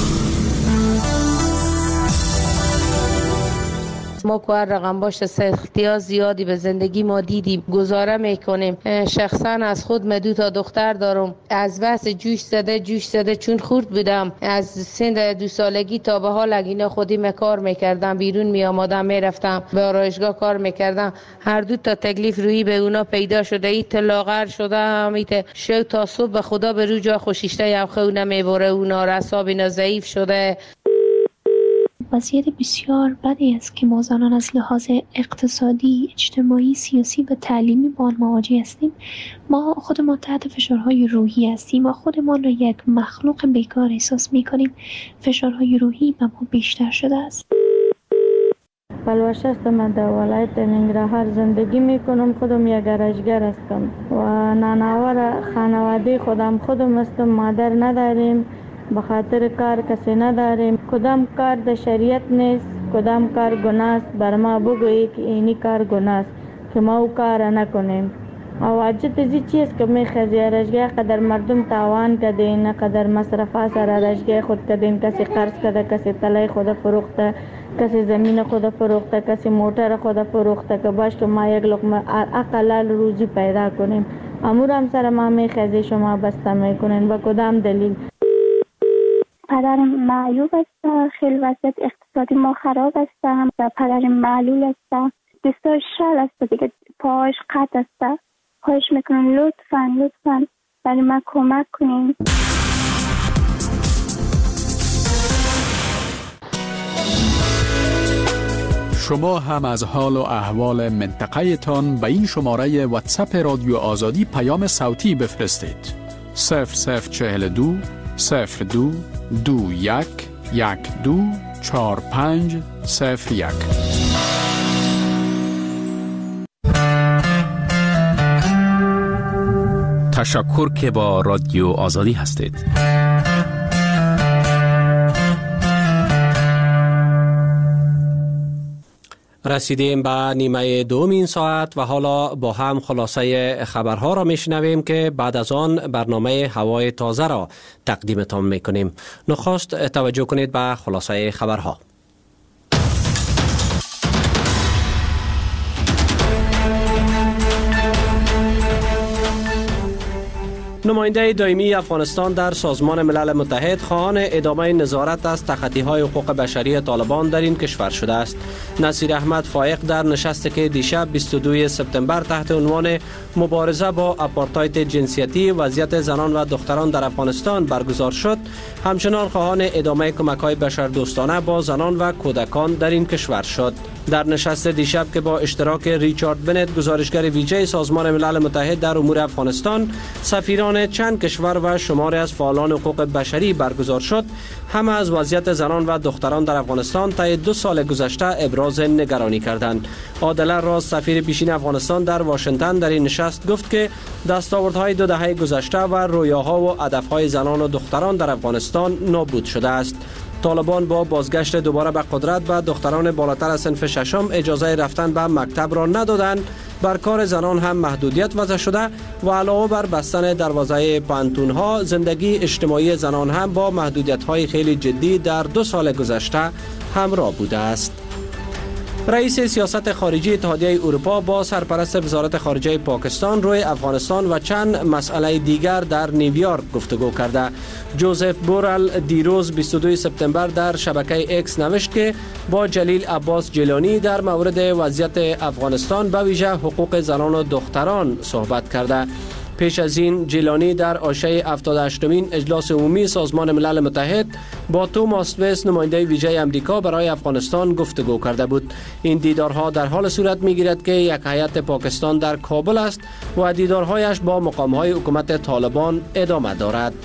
ما که هر رقم باشه سختی ها زیادی به زندگی ما دیدیم، گزاره میکنیم. شخصا از خود من دو تا دختر دارم، از بس جوش زده جوش زده چون خورد بودم از سن دو سالگی تا به حال اگینا خودی من کار میکردم، بیرون می آمدم میرفتم به آرایشگاه کار میکردم. هر دو تا تکلیف روی به اونا پیدا شده، ایت لاغر شده هم ایت شو تا صبح به خدا به رو جا خوشیشته یا خونه میبره، اونا رساب اینا ضعیف شده. وضعیت بسیار بدی است که ما زنان از لحاظ اقتصادی، اجتماعی، سیاسی و تعلیمی با آن مواجه هستیم. ما خودمان تحت فشارهای روحی هستیم و خودمان را یک مخلوق بیکار احساس می کنیم. فشارهای روحی به ما بیشتر شده است. پلوش است، من در ولایت ننگرهار زندگی می کنم. خودم یک گرشگر هستم و نانوار خانواده خودم خودم هستم. مادر نداریم، به خاطر کار کسی نداریم. کدام کار در شریعت نیست، کدام کار گناه است. بر ما بگویی که اینی کار گناه است که ما او کار نکنیم. و واجد ازی چیز که میخوازی رشگاه قدر مردم تاوان کدین، قدر مصرفا سر رشگاه خود کدین. کسی قرض کده، کسی تلای خود فروخته، کسی زمین خود فروخته، کسی موتر خود فروخته که باش که ما یک لقمه اقلال روزی پیدا کنیم. امور هم سر ما میخوازی شما بسته میکنین. با کدام دلیل؟ پدرم معیوب است، خیلی وضعیت اقتصادی ما خراب است. پدرم معلول است، دستاش شل است دیگه، پاهاش قطع است. خواهش میکنم لطفاً لطفاً برای ما کمک کنین. شما هم از حال و احوال منطقه تان به این شماره واتساپ رادیو آزادی پیام صوتی بفرستید. صفر صفر چهل دو صفر دو دو یک یک دو چهار پنج صفر یک. تشکر که با رادیو آزادی هستید. رسیدیم به نیمه دوم این ساعت و حالا با هم خلاصه خبرها را میشنویم که بعد از آن برنامه هوای تازه را تقدیمتان میکنیم. نخست توجه کنید به خلاصه خبرها. نماینده دائمی افغانستان در سازمان ملل متحد خواهان ادامه نظارت از تخطی‌های حقوق بشری طالبان در این کشور شده است. نصیر احمد فائق در نشستی که دیشب بیست و دوم سپتامبر تحت عنوان مبارزه با آپارتاید جنسیتی وضعیت زنان و دختران در افغانستان برگزار شد، همچنان خواهان ادامه کمک‌های بشردوستانه با زنان و کودکان در این کشور شد. در نشست دیشب که با اشتراک ریچارد بنت گزارشگر ویژه سازمان ملل متحد در امور افغانستان، سفیران چند کشور و شماری از فعالان حقوق بشری برگزار شد، همه از وضعیت زنان و دختران در افغانستان طی دو سال گذشته ابراز نگرانی کردند. عادل راز سفیر پیشین افغانستان در واشنگتن در این نشست گفت که دستاوردهای دو دهه گذشته و رویاها و هدفهای زنان و دختران در افغانستان نابود شده است. طالبان با بازگشت دوباره به قدرت و دختران بالاتر از صنف ششم اجازه رفتن به مکتب را ندادند، بر کار زنان هم محدودیت وضع شده و علاوه بر بستن دروازه پانتون‌ها، زندگی اجتماعی زنان هم با محدودیت‌های خیلی جدی در دو سال گذشته همراه بوده است. رئیس سیاست خارجی اتحادیه اروپا با سرپرست وزارت خارجه پاکستان روی افغانستان و چند مسئله دیگر در نیویورک گفتگو کرده. جوزف بورل دیروز بیست و دوم سپتامبر در شبکه اکس نوشت که با جلیل عباس جیلانی در مورد وضعیت افغانستان به ویژه حقوق زنان و دختران صحبت کرده. پیش از این جیلانی در عرصه هفتاد و هشتمین اجلاس عمومی سازمان ملل متحد با توماس ویس نماینده ویژه امریکا برای افغانستان گفتگو کرده بود. این دیدارها در حال صورت می‌گیرد که یک هیئت پاکستان در کابل است و دیدارهایش با مقام‌های حکومت طالبان ادامه دارد.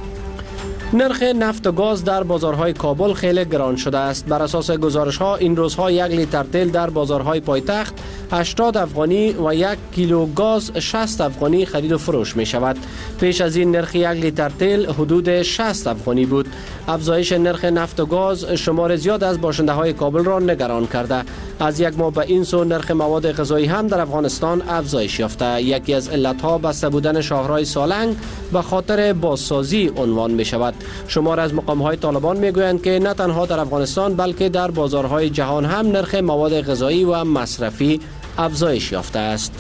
نرخ نفت و گاز در بازارهای کابل خیلی گران شده است. بر اساس گزارش‌ها این روزها یک لیتر تیل در بازارهای پایتخت هشتاد افغانی و یک کیلو گاز شصت افغانی خرید و فروش می شود. پیش از این نرخ یک لیتر تیل حدود شصت افغانی بود. افزایش نرخ نفت و گاز شمار زیاد از باشنده های کابل را نگران کرده. از یک ماه به این سو نرخ مواد غذایی هم در افغانستان افزایش یافته. یکی از علتها بسته بودن شاهراه سالنگ به خاطر بازسازی عنوان می شود. شمار از مقام‌های طالبان میگویند که نه تنها در افغانستان بلکه در بازارهای جهان هم نرخ مواد غذایی و مصرفی افزایش یافته است.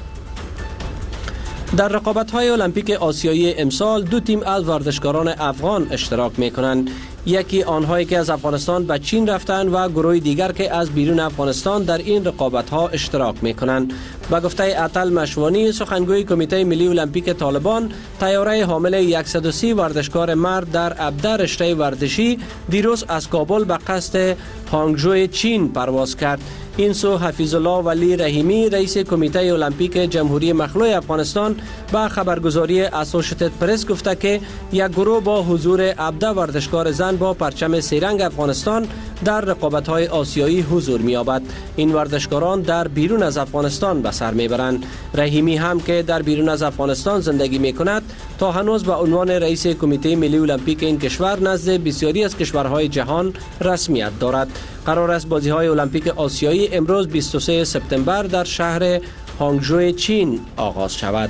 در رقابت‌های المپیک آسیایی امسال دو تیم از ورزشکاران افغان اشتراک می‌کنند. یکی آنهایی که از افغانستان به چین رفتند و گروه دیگر که از بیرون افغانستان در این رقابت‌ها اشتراک می‌کنند. به گفته عطل مشوانی سخنگوی کمیته ملی المپیک طالبان، طیاره حامل صد و سی ورزشکار مرد در ابدا رشته ورزشی دیروز از کابل به قصد هانگژو چین پرواز کرد. این سو حفیظ الله ولی رحیمی رئیس کمیته المپیک جمهوری مخلوع افغانستان به خبرگزاری اسوشیتد پرس گفته که یک گروه با حضور ابدا ورزشکار زن با پرچم سه‌رنگ افغانستان در رقابت‌های آسیایی حضور می‌یابد. این ورزشکاران در بیرون از افغانستان به سر می‌برند. رحیمی هم که در بیرون از افغانستان زندگی می‌کند تا هنوز به عنوان رئیس کمیته ملی المپیک این کشور نزد بسیاری از کشورهای جهان رسمیت دارد. قرار است بازی‌های المپیک آسیایی امروز بیست و سوم سپتامبر در شهر هانگژو چین آغاز شود.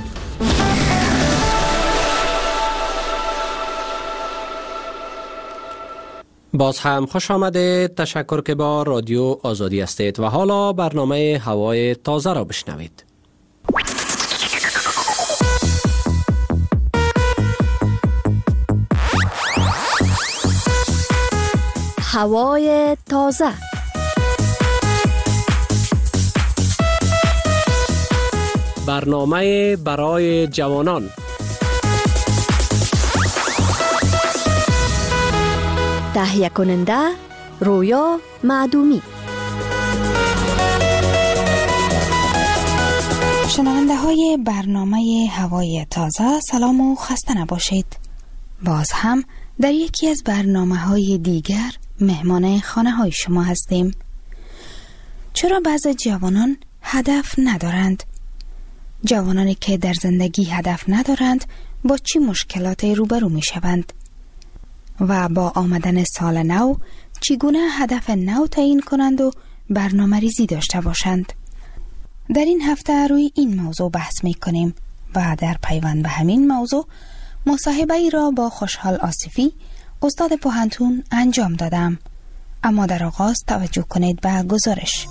باز هم خوش آمده. تشکر که با رادیو آزادی هستید و حالا برنامه هوای تازه را بشنوید. هوای تازه. برنامه برای جوانان. تهیه کننده رویا معدومی. شنونده های برنامه هوای تازه سلام و خسته نباشید. باز هم در یکی از برنامه های دیگر مهمان خانه های شما هستیم. چرا بعضی جوانان هدف ندارند؟ جوانانی که در زندگی هدف ندارند با چی مشکلاتی روبرو می شوند؟ و با آمدن سال نو چگونه هدف نو تعیین کنند و برنامه ریزی داشته باشند؟ در این هفته روی این موضوع بحث می کنیم و در پیوند به همین موضوع مصاحبه ای را با خوشحال آصفی استاد پوهنتون انجام دادم. اما در آغاز توجه کنید به گزارش.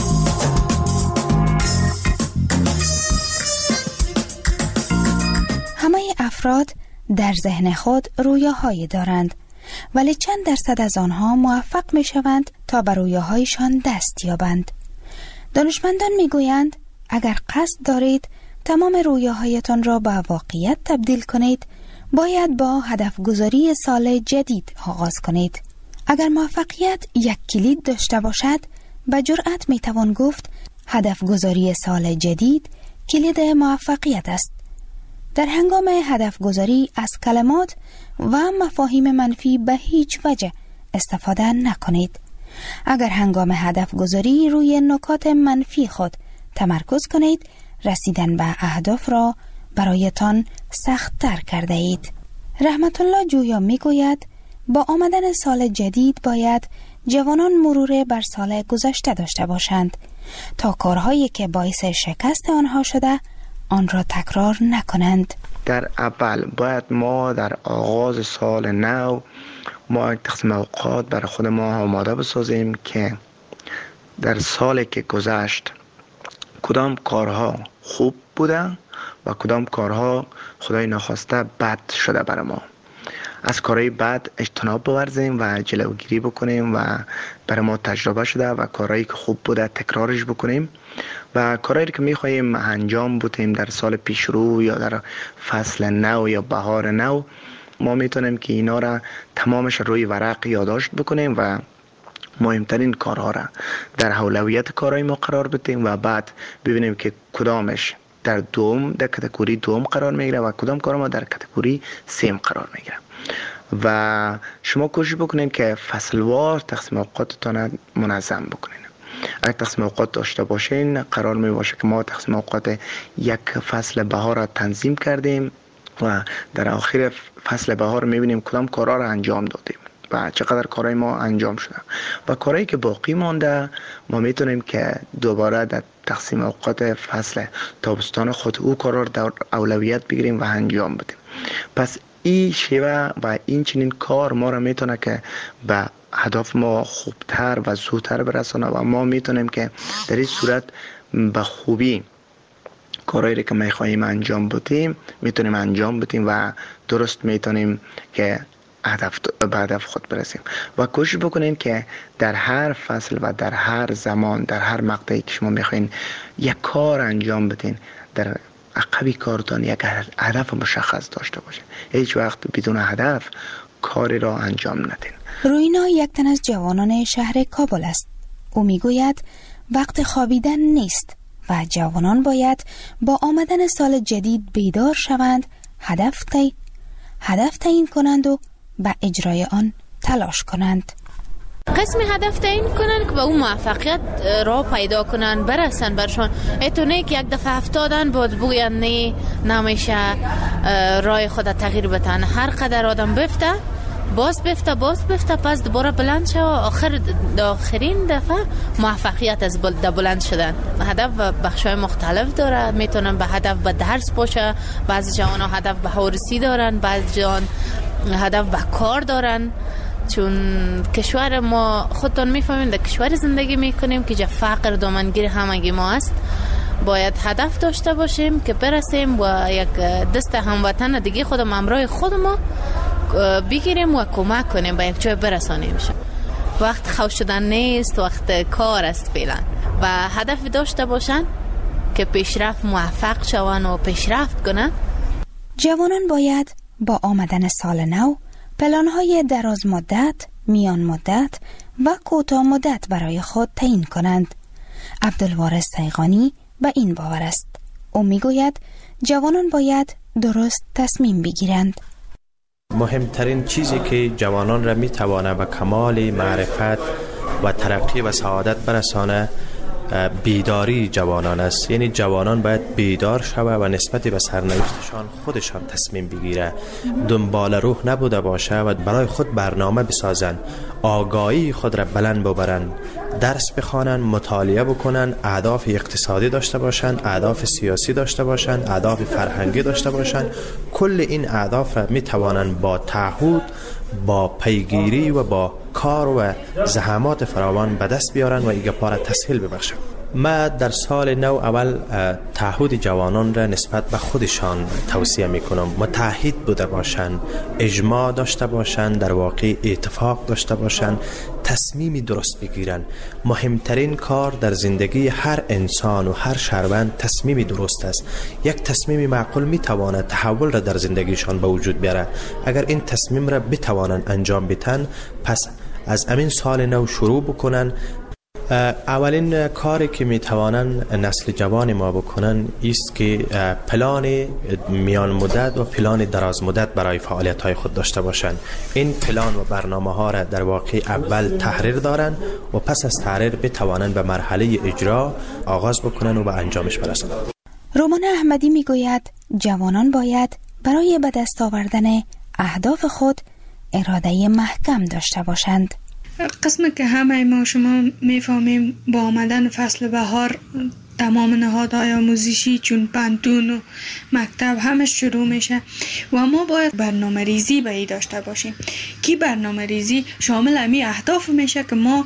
همه افراد در ذهن خود رویاهایی دارند، ولی چند درصد از آنها موفق می شوند تا بر رویاهایشان دست یابند. دانشمندان می گویند اگر قصد دارید تمام رویاهایتان را به واقعیت تبدیل کنید، باید با هدف گذاری سال جدید آغاز کنید. اگر موفقیت یک کلید داشته باشد، به جرأت می توان گفت هدف گذاری سال جدید کلید موفقیت است. در هنگام هدف گذاری از کلمات و مفاهیم منفی به هیچ وجه استفاده نکنید. اگر هنگام هدف گذاری روی نکات منفی خود تمرکز کنید، رسیدن به اهداف را برایتان سخت تر کرده اید. رحمت الله جویا می گوید با آمدن سال جدید باید جوانان مرور بر سال گذشته داشته باشند تا کارهایی که باعث شکست آنها شده آن را تکرار نکنند. در اول باید ما در آغاز سال نو ما یک تقسیم اوقات برای خود ما آماده بسازیم که در سالی که گذشت کدام کارها خوب بودن و کدام کارها خدای نخواسته بد شده برای ما. از کارهای بد اجتناب بورزیم و جلوگیری بکنیم و برای ما تجربه شده و کارهایی که خوب بوده تکرارش بکنیم و کارهایی که میخواییم انجام بدیم در سال پیش رو یا در فصل نو یا بهار نو، ما میتونیم که اینا را تمامش روی ورق یادداشت بکنیم و مهمترین کارها را در اولویت کارهای ما قرار بدیم و بعد ببینیم که کدامش در دوم در کاتگوری دوم قرار میگیره و کدام کار ما در کاتگوری سیم قرار میگیره. و شما کوشش بکنین که فصلوار تقسیم اوقاتتان منظم بکنین. اگر تقسیم اوقات داشته باشین قرار می باشه که ما تقسیم اوقات یک فصل بهار را تنظیم کردیم و در آخر فصل بهار میبینیم کدام کارها را انجام دادیم و چقدر کارهای ما انجام شده و کارهایی که باقی مانده ما میتونیم که دوباره در تقسیم اوقات فصل تابستان خود او کار را در اولویت بگیریم و انجام بدیم. پس این شیوه و این چنین کار ما را میتونه که به هدف ما خوبتر و زودتر برسانه و ما میتونیم که در این صورت به خوبی کارهایی که میخواهیم انجام بدیم میتونیم انجام بدیم و درست میتونیم که هدف به هدف خود برسیم. و کوشش بکنین که در هر فصل و در هر زمان در هر مقطعی که شما میخواین یک کار انجام بدین، در عقبی کارتان یک هدف مشخص داشته باشین. هیچ وقت بدون هدف کاری را انجام ندین. روینا یک تن از جوانان شهر کابل است. او میگوید وقت خوابیدن نیست و جوانان باید با آمدن سال جدید بیدار شوند، هدف تی هدف تعیین کنند و به اجرای آن تلاش کنند. قسم هدف تعیین کنن که به اون موفقیت را پیدا کنن برسن برشان. ایتونه که یک دفعه افتادن باید بگوین نه نمیشه رای خود تغییر بتن. هر قدر آدم بفته باز بفته باز بفته پس دوباره بلند شه و آخر آخرین دفعه موفقیت از بلند شدن. هدف بخشای مختلف داره. میتونن به هدف به درس باشه، بعضی جوان ها هدف به هورسی دارن، بعضی جوان هدف به کار دارن. چون کشور ما خودتون میفهمین در کشور زندگی میکنیم که جا فقر دامنگیر همگی ما است. باید هدف داشته باشیم که برسیم و یک دست هموطن دیگه خودم همراه خود ما بگیریم و کمک کنیم به یک جای برسانیم. وقت خوش شدن نیست، وقت کار است فعلا و هدف داشته باشن که پیشرفت موفق شون و پیشرفت کنن. جوانان باید با آمدن سال نو پلان‌های دراز مدت، میان مدت و کوتاه مدت برای خود تعیین کنند. عبدالوارث تیغانی به این باور است. او میگوید جوانان باید درست تصمیم بگیرند. مهمترین چیزی که جوانان را میتوانه به کمال معرفت و ترقی و سعادت برسانه بیداری جوانان است. یعنی جوانان باید بیدار شوه و نسبت به سرنوشتشان خودشان تصمیم بگیره، دنبال روح نبوده باشه و برای خود برنامه بسازن، آگاهی خود را بلند ببرن، درس بخوانن، مطالعه بکنن، اهداف اقتصادی داشته باشن، اهداف سیاسی داشته باشن، اهداف فرهنگی داشته باشن. کل این اهداف را میتوانن با تعهد، با پیگیری و با کار و زحمات فراوان به دست بیارن و ایگه پاره تسهیل ببخشن. ما در سال نو اول تعهد جوانان را نسبت به خودشان توصیه میکنم. متحد بوده باشند، اجماع داشته باشند، در واقع اتفاق داشته باشند، تصمیمی درست بگیرن. مهمترین کار در زندگی هر انسان و هر شهروند تصمیمی درست است. یک تصمیم معقول میتواند تحول را در زندگیشان به وجود بیاره. اگر این تصمیم را بتوانند انجام بدن، پس از امین سال نو شروع بکنن. اولین کاری که میتوانن نسل جوان ما بکنن است که پلان میان مدت و پلان دراز مدت برای فعالیت های خود داشته باشند. این پلان و برنامه ها را در واقع اول تحریر دارن و پس از تحریر بتوانن به مرحله اجرا آغاز بکنن و به انجامش برسند. رومان احمدی میگوید جوانان باید برای به دست آوردن اهداف خود اراده محکم داشته باشند. قسمی که همه ما شما میفهمیم با آمدن فصل بهار تمام نهادهای آموزشی چون پانتون و مکتب همه شروع میشه و ما باید برنامه ریزی به ای داشته باشیم که برنامه ریزی شامل امی اهداف میشه که ما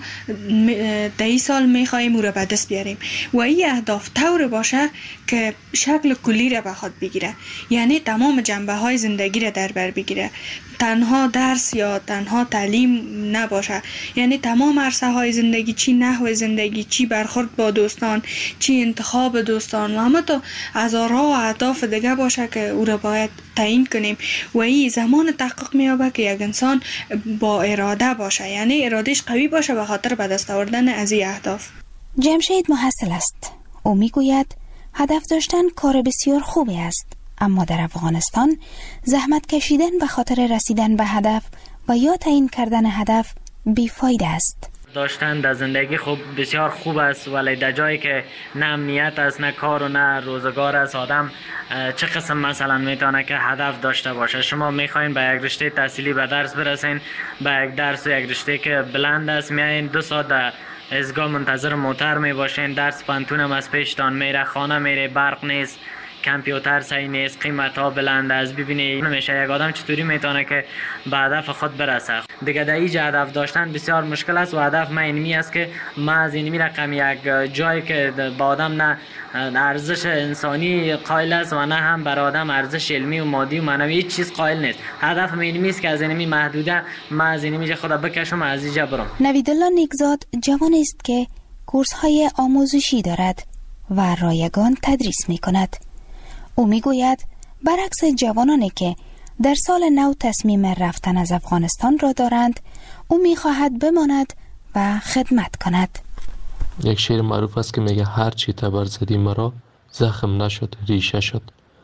در این سال میخواییم او را به دست بیاریم و این اهداف طور باشه که شکل کلی را به خود بگیره، یعنی تمام جنبه های زندگی را در بر بگیره، تنها درس یا تنها تعلیم نباشه، یعنی تمام عرصه های زندگی، چی نحو زندگی، چی برخورد با دوستان، چی انتخاب دوستان و همه تا هزارها و اهداف دیگه باشه که او را باید تعیین کنیم و این زمان تحقق میابه که یک انسان با اراده باشه، یعنی ارادهش قوی باشه به خاطر به دست آوردن از این اهداف. جمشید محصل است. او میگوید هدف داشتن کار بسیار خوبی است، اما در افغانستان زحمت کشیدن به خاطر رسیدن به هدف و یا تعیین کردن هدف بیفایده است. داشتن در زندگی خوب بسیار خوب است، ولی در جایی که نه امنیت است، نه کار و نه روزگار است، آدم چه قسم مثلا میتونه که هدف داشته باشه؟ شما میخواین به یک رشته تحصیلی به درس برسین، به یک درس و یک رشته که بلند است میایین، دو ساعت در ازگاه منتظر موتر میباشین، درس پانتون هم از پیشتان میره، خانه میره، برق نیست، کامپیوتر صحیح نیست، قیمت ها بلند است. ببینید نمیشه یک آدم چطوری میتونه که به هدف خود برسه. دیگه در اینجا هدف داشتن بسیار مشکل است و هدف من اینمی است که ما از اینمی رقم یک جایی که با آدم نه ارزش انسانی قائل است و نه هم بر آدم ارزش علمی و مادی و معنوی هیچ چیز قائل نیست. هدف من اینمی است که از اینمی محدوده ما از اینمی خود بکشم از اینجا برم. نویدالله نیکزاد جوان است که کورس های آموزشی دارد و رایگان تدریس می کند. او میگوید برعکس جوانانی که در سال نو تصمیم رفتن از افغانستان را دارند، او میخواهد بماند و خدمت کند. یک شعر معروف است که میگه هر چی تبر زدی مرا زخم نشد ریشه شد.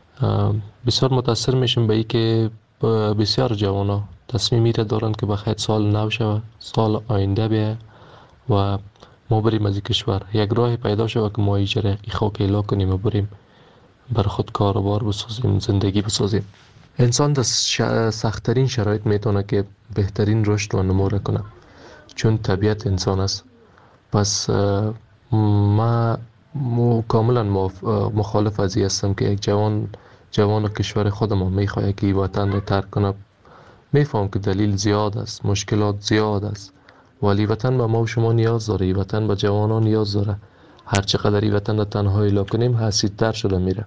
بسیار متاثر میشیم به این که بسیار جوانا تصمیمی را دارند که بخاطر سال نو شود، سال آینده بیه و ما بریم از کشور، یک راه پیدا شود که ما ایجره ای خاک اعلا کنیم و بریم بر خود کاروبار بسازیم، زندگی بسازیم. انسان در سخت‌ترین شرایط میتونه که بهترین رشد و نمو کنه، چون طبیعت انسان است. پس ما کاملا مخالف از این هستم که یک جوان جوان کشور خودمان میخواد که وطن را ترک کنه. میفهم که دلیل زیاد است، مشکلات زیاد است، ولی وطن به ما و شما نیاز داره، وطن به جوانان نیاز داره. هر چقدر این وطن را تنها اعلا کنیم حسیدتر شده میره.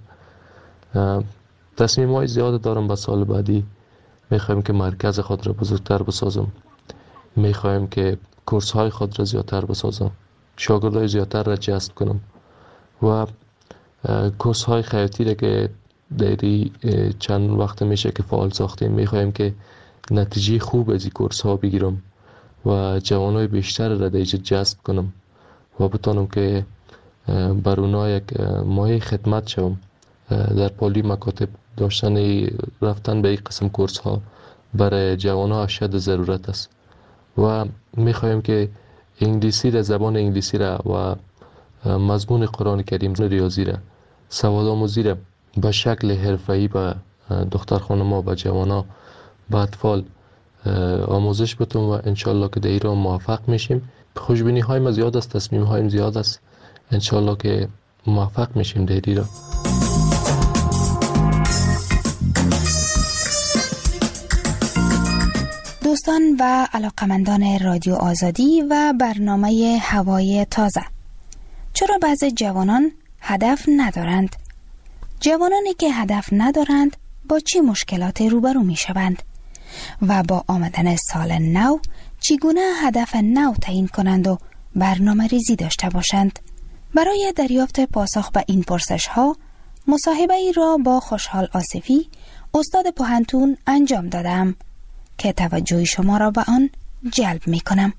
تصمیم های زیاد دارم به سال بعدی. میخوایم که مرکز خود را بزرگتر بسازم، میخوایم که کورس های خود را زیادتر بسازم، شاگردای زیادتر را جذب کنم و کورس های خیاطی را که دیری چند وقت میشه که فعال ساختیم، میخوایم که نتیجه خوب از این کورس ها بگیرم و جوانای بیشتر را دیجا جذب کنم و بتانم که بر اونا یک مایه خدمت شوم در پالی مکاتب داشتن رفتن به این قسم کورس ها برای جوان ها اشد ضرورت است و میخواهیم که انگلیسی را، زبان انگلیسی را و مضمون قرآن کریم، ریاضی را، سواد آموزی را به شکل حرفه‌ای به دختر خانم‌ها و جوان‌ها به اطفال آموزش بتون و انشالله که در ایران موفق میشیم. خوشبینی های ما زیاد است، تصمیم هایم زیاد است، انشالله که موفق میشیم در ایران. دوستان و علاقمندان رادیو آزادی و برنامه هوای تازه، چرا بعضی جوانان هدف ندارند؟ جوانانی که هدف ندارند با چه مشکلاتی روبرو می شوند؟ و با آمدن سال نو چگونه هدف نو تعیین کنند و برنامه ریزی داشته باشند؟ برای دریافت پاسخ به این پرسش ها مصاحبه ای را با خوشحال آصفی، استاد پوهنتون انجام دادم که توجه شما را به آن جلب می کنم.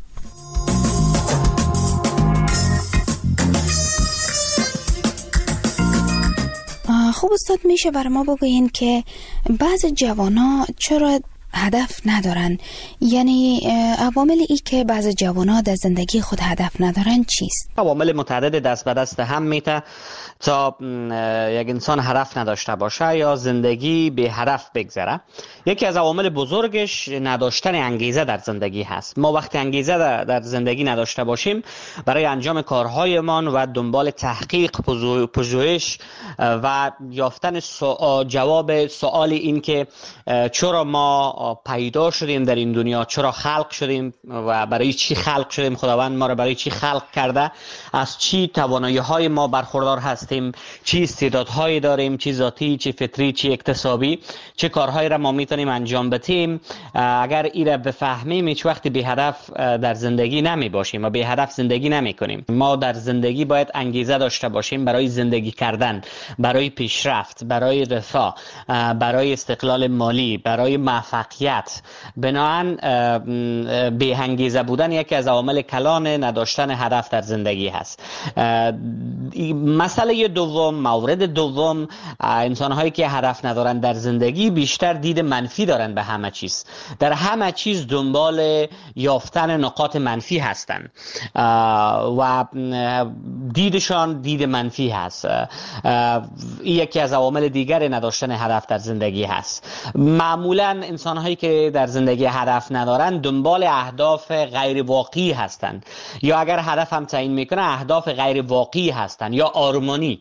خوب استاد، میشه بر ما بگوین که بعض جوانا چرا هدف ندارن؟ یعنی عوامل ای که بعض جوانا در زندگی خود هدف ندارن چیست؟ عوامل متعدد دست به دست هم میته تا یک انسان هدف نداشته باشه یا زندگی به هدف بگذره. یکی از عوامل بزرگش نداشتن انگیزه در زندگی هست. ما وقتی انگیزه در زندگی نداشته باشیم برای انجام کارهایمان و دنبال تحقیق، پژوهش و یافتن سو... جواب سوال این که چرا ما پیدا شدیم در این دنیا، چرا خلق شدیم و برای چی خلق شدیم، خداوند ما را برای چی خلق کرده، از چی توانایی های ما برخوردار هستیم، چی استعدادهایی داریم، چی ذاتی، چی فطری، چی اکتسابی، چه کارهایی را ما میتونیم انجام بدیم. اگر این را بفهمیم هیچ وقت به هدف در زندگی نمی باشیم و به هدف زندگی نمی کنیم. ما در زندگی باید انگیزه داشته باشیم برای زندگی کردن، برای پیشرفت، برای رفاه، برای استقلال مالی، برای موفقیت. بنابراین به انگیزه بودن یکی از عوامل کلان نداشتن هدف در زندگی هست. مسئله دوم، مورد دوم، انسان هایی که هدف ندارن در زندگی بیشتر دید منفی دارن به همه چیز. در همه چیز دنبال یافتن نقاط منفی هستن و دیدشان دید منفی هست. این یکی از عوامل دیگر نداشتن هدف در زندگی هست. معمولا انسان هایی که در زندگی هدف ندارن دنبال اهداف غیر واقعی هستند، یا اگر هدف هم تعیین میکنه اهداف غیر واقعی هستند یا آرمانی،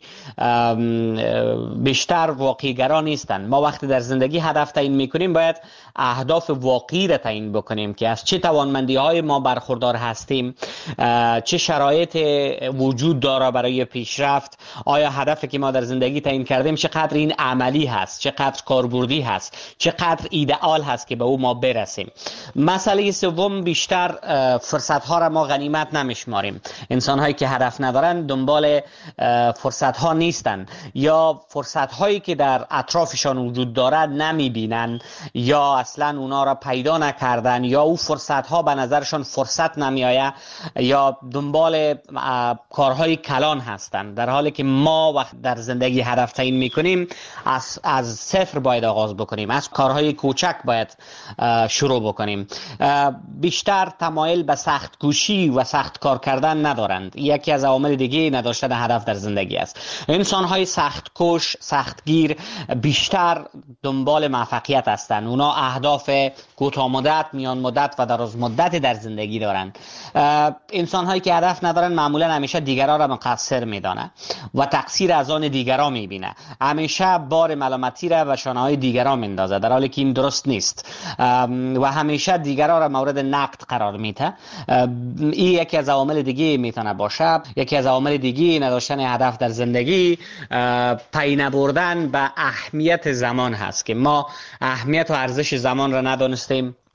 بیشتر واقعی گرا نیستن. ما وقتی در زندگی هدف تعیین میکنیم باید اهداف واقعی را تعیین بکنیم که از چه توانمندی های ما برخوردار هستیم، چه شرایط وجود داره برای پیشرفت، آیا هدفی که ما در زندگی تعیین کردیم چقدر این عملی هست، چقدر کاربردی هست، چقدر ایدئال هست که به او ما برسیم. مسئله سوم، بیشتر فرصت ها را ما غنیمت نمیشماریم. انسان هایی که هدف ندارن دنبال فرصت ها نیستن یا فرصت هایی که در اطرافشان وجود دارد نمیبینن یا اصلا اونا را پیدا نکردن یا او فرصت ها به نظرشان فرصت نمیآید یا دنبال کارهای کلان هستن، در حالی که ما وقت در زندگی هدف تعیین میکنیم از از صفر باید آغاز بکنیم، از کارهای کوچک باید شروع بکنیم. بیشتر تمایل به سخت کوشی و سخت کار کردن ندارند. یکی از عوامل دیگه نداشتن هدف در زندگی است. انسان های سخت کوش، سختگیر بیشتر دنبال موفقیت هستند. اونا اهداف کوتاه مدت، میان مدت و دراز مدت در زندگی دارند. انسان هایی که هدف ندارن معمولا همیشه دیگران را مقصر میدانه و تقصیر از آن دیگران میبینه. همیشه بار ملامتی را به شانه های دیگران میندازه، در حالی که این درست نیست و همیشه دیگران را مورد نقد قرار میده. این یکی از عوامل دیگه میتونه باشه. یکی از عوامل دیگه نداشتن هدف در زندگی پی نبردن به اهمیت زمان هست که ما اهمیت و ارزش زمان را ندانستیم.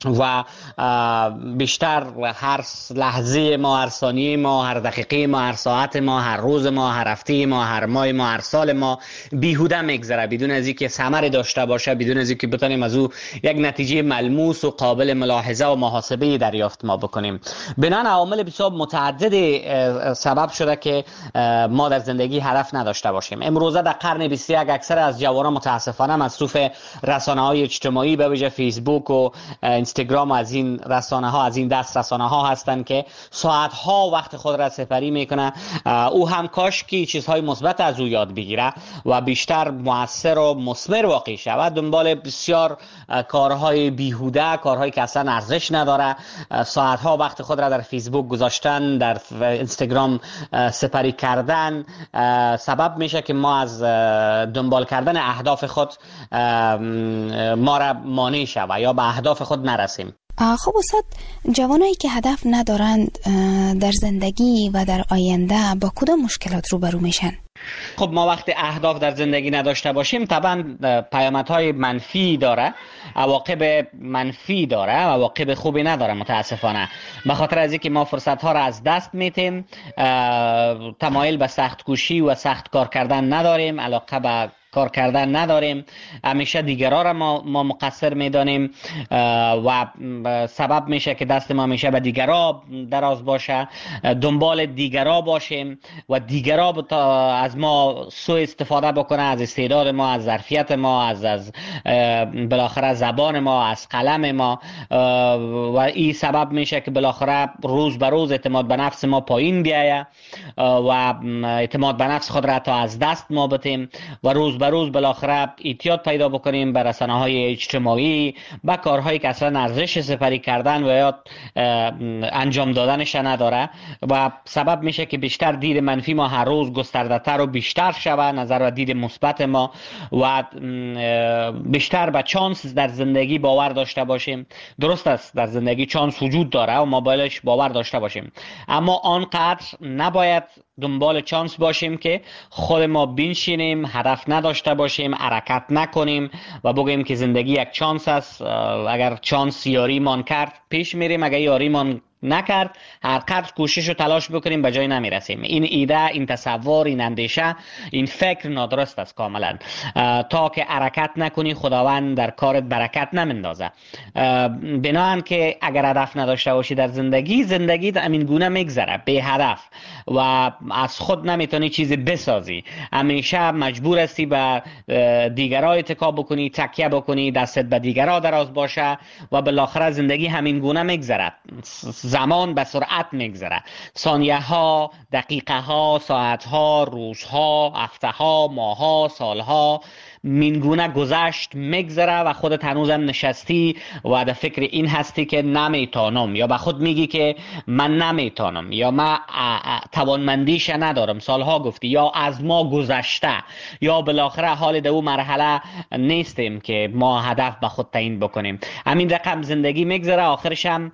و بیشتر هر لحظه ما، هر ثانیه ما، هر دقیقه ما، هر ساعت ما، هر روز ما، هر هفته ما، هر ماه ما، هر سال ما بیهوده میگذره بدون از اینکه ثمری داشته باشه، بدون از اینکه بتونیم از او یک نتیجه ملموس و قابل ملاحظه و محاسبه دریافت ما بکنیم. بنابراین عوامل بسیار متعدد سبب شده که ما در زندگی هدف نداشته باشیم. امروزه در قرن بیست و یک اکثر از جوانان متاسفانه مصروف رسانه‌های اجتماعی به ویژه فیسبوک و اینستاگرام و از این رسانه ها، از این دست رسانه ها هستند که ساعت ها وقت خود را سپری میکنه. او هم کاش که چیزهای مثبت از او یاد بگیره و بیشتر مؤثر و مثمر واقع شود. دنبال بسیار کارهای بیهوده، کارهایی که اصلا ارزش نداره، ساعت ها وقت خود را در فیسبوک گذاشتن، در اینستاگرام سپری کردن سبب میشه که ما از دنبال کردن اهداف خود ما را مانع شود یا به اهداف خود نرسیم. خب استاد، جوانایی که هدف ندارند در زندگی و در آینده با کدام مشکلات روبرو میشن؟ خب ما وقتی اهداف در زندگی نداشته باشیم طبعا پیامدهای منفی داره، عواقب منفی داره، عواقب خوبی نداره متاسفانه. به خاطر از اینکه ما فرصت ها را از دست میتیم، تمایل به سخت کوشی و سخت کار کردن نداریم، علاقه به کار کردن نداریم، همیشه دیگرها را ما, ما مقصر میدانیم و سبب میشه که دست ما همیشه به دیگرها دراز باشه، دنبال دیگرها باشیم و دیگرها از ما سوء استفاده بکنه، از استعداد ما، از ظرفیت ما، از از بالاخره زبان ما، از قلم ما، و این سبب میشه که بالاخره روز به روز اعتماد به نفس ما پایین بیایه و اعتماد به نفس خود را تا از دست ما بتیم و روز به روز بالاخره اعتیاد پیدا بکنیم به رسانه‌های اجتماعی، به کارهایی که اصلا ارزش سپری کردن و یا انجام دادنش نداره و سبب میشه که بیشتر دید منفی ما هر روز گسترده‌تر و بیشتر شود، نظر و دید مثبت ما و بیشتر به چانس در زندگی باور داشته باشیم. درست است در زندگی چانس وجود داره و ما بایدش باور داشته باشیم، اما آنقدر نباید دنبال چانس باشیم که خود ما بنشینیم، هدف نداشته باشیم، حرکت نکنیم و بگیم که زندگی یک چانس است، اگر چانس یاری مان کرد پیش میریم، اگر یاری مان نکرد هر قدر کوشش و تلاش بکنیم به جای نمیرسیم. این ایده، این تصور، این اندیشه، این فکر نادرست است کاملا. تا که حرکت نکنی خداوند در کارت برکت نمیندازه. بنابراین که اگر هدف نداشته باشی در زندگی، زندگی همین گونه میگذره بی هدف و از خود نمیتونی چیزی بسازی، همیشه مجبور هستی به دیگرها اتکا بکنی، تکیه بکنی، دستت به دیگرها دراز باشه و بالاخره زندگی همین گونه میگذره. زمان به سرعت میگذره، ثانیه ها، دقیقه ها، ساعت ها، روزها، هفته ها، ماه ها، سال ها مینگونه گذشت میگذره و خودت هنوزم نشستی و در فکر این هستی که نمیتونم، یا به خود میگی که من نمیتونم، یا من توانمندیش ندارم، سالها گفتی، یا از ما گذشته، یا بالاخره حال در اون مرحله نیستیم که ما هدف به خود تعیین بکنیم. همین رقم زندگی میگذره، آخرش هم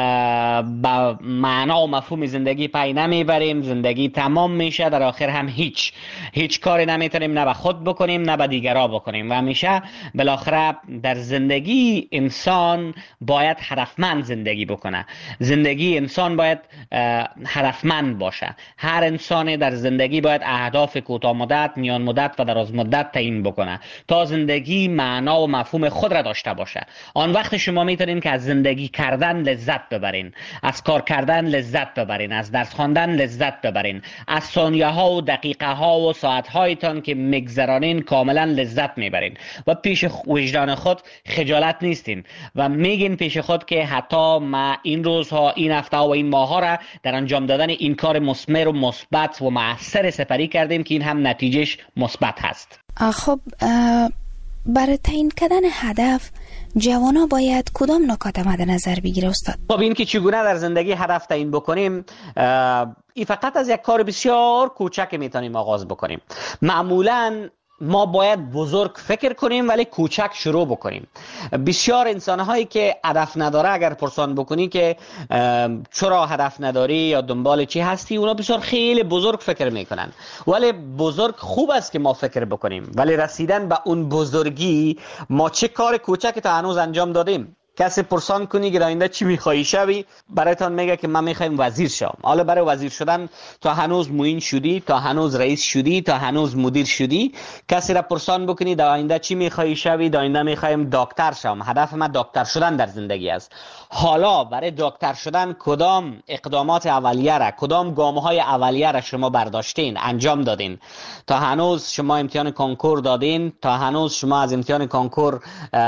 با معنا و مفهوم زندگی پی نمیبریم، زندگی تمام میشه، در آخر هم هیچ هیچ کاری نمیتونیم نه به خود بکنیم نه به دیگران بکنیم و همیشه بالاخره در زندگی انسان باید هدفمند زندگی بکنه. زندگی انسان باید هدفمند باشه. هر انسان در زندگی باید اهداف کوتاه مدت، میان مدت و دراز مدت تعیین بکنه تا زندگی معنا و مفهوم خود را داشته باشه. آن وقت شما میتونین که از زندگی کردن لذت ببرین، از کار کردن لذت ببرین، از درس خواندن لذت ببرین، از ثانیه ها و دقیقه ها و ساعت هایتان که میگذرانین کاملا لذت میبرین و پیش وجدان خود خجالت نیستین و میگین پیش خود که حتی ما این روزها، این هفته و این ماه ها را در انجام دادن این کار مثمر و مثبت و مؤثر سپری کردیم که این هم نتیجهش مثبت هست. خب برای تعیین کردن هدف جوانا باید کدام نکات مد نظر بگیره استاد؟ خب این که چگونه در زندگی هدف تعیین بکنیم، این فقط از یک کار بسیار کوچک میتونیم آغاز بکنیم. معمولاً ما باید بزرگ فکر کنیم ولی کوچک شروع بکنیم. بسیار انسان‌هایی که هدف نداره اگر پرسان بکنی که چرا هدف نداری یا دنبال چی هستی، اونا بسیار خیلی بزرگ فکر میکنن. ولی بزرگ خوب است که ما فکر بکنیم، ولی رسیدن به اون بزرگی ما چه کار کوچکی تا هنوز انجام دادیم. کسی پرسان کنی که آینده چی میخوایی شوی، برایتان میگه که من میخوایم وزیر شم. حالا برای وزیر شدن تا هنوز معین شدی، تا هنوز رئیس شدی، تا هنوز مدیر شدی. کسی را پرسان بکنی در آینده چی میخوایی شوی، در آینده میخوایم دکتر شم، هدف من دکتر شدن در زندگی است. حالا برای دکتر شدن کدام اقدامات اولیه را، کدام گام‌های اولیه را شما برداشتین، انجام دادین؟ تا هنوز شما امتحان کنکور دادین، تا هنوز شما از امتحان کنکور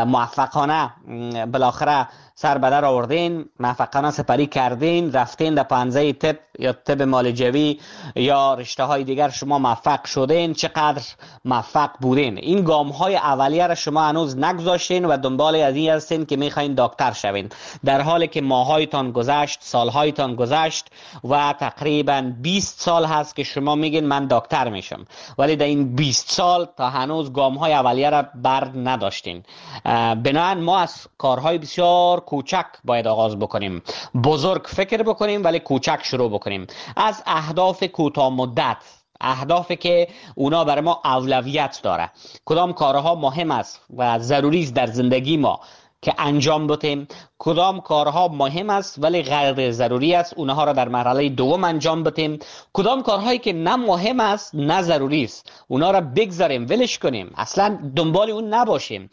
موفقانه بالاخره سر به در آوردین، موفقانه سپری کردین، رفتین در پنزه طب یا طب معالجوی یا رشته های دیگر شما موفق شدین، چقدر موفق بودین؟ این گام های اولیه را شما هنوز نگذاشتین و دنبال از این هستین که میخواین دکتر شوین، در حالی که ماهایتان گذشت، سالهایتان گذشت و تقریبا بیست سال هست که شما میگین من دکتر میشم، ولی در این بیست سال تا هنوز گام های اولیه را بر نداشتین. بنابراین ما از کارهای بسیار کوچک باید آغاز بکنیم، بزرگ فکر بکنیم ولی کوچک شروع بکنیم. از اهداف کوتاه مدت، اهدافی که اونا برای ما اولویت داره، کدام کارها مهم است و ضروری است در زندگی ما که انجام بدیم، کدام کارها مهم است ولی غیر ضروری است اونها را در مرحله دوم انجام بدیم، کدام کارهایی که نه مهم است نه ضروری است اونها را بگذاریم، ولش کنیم، اصلا دنبال اون نباشیم.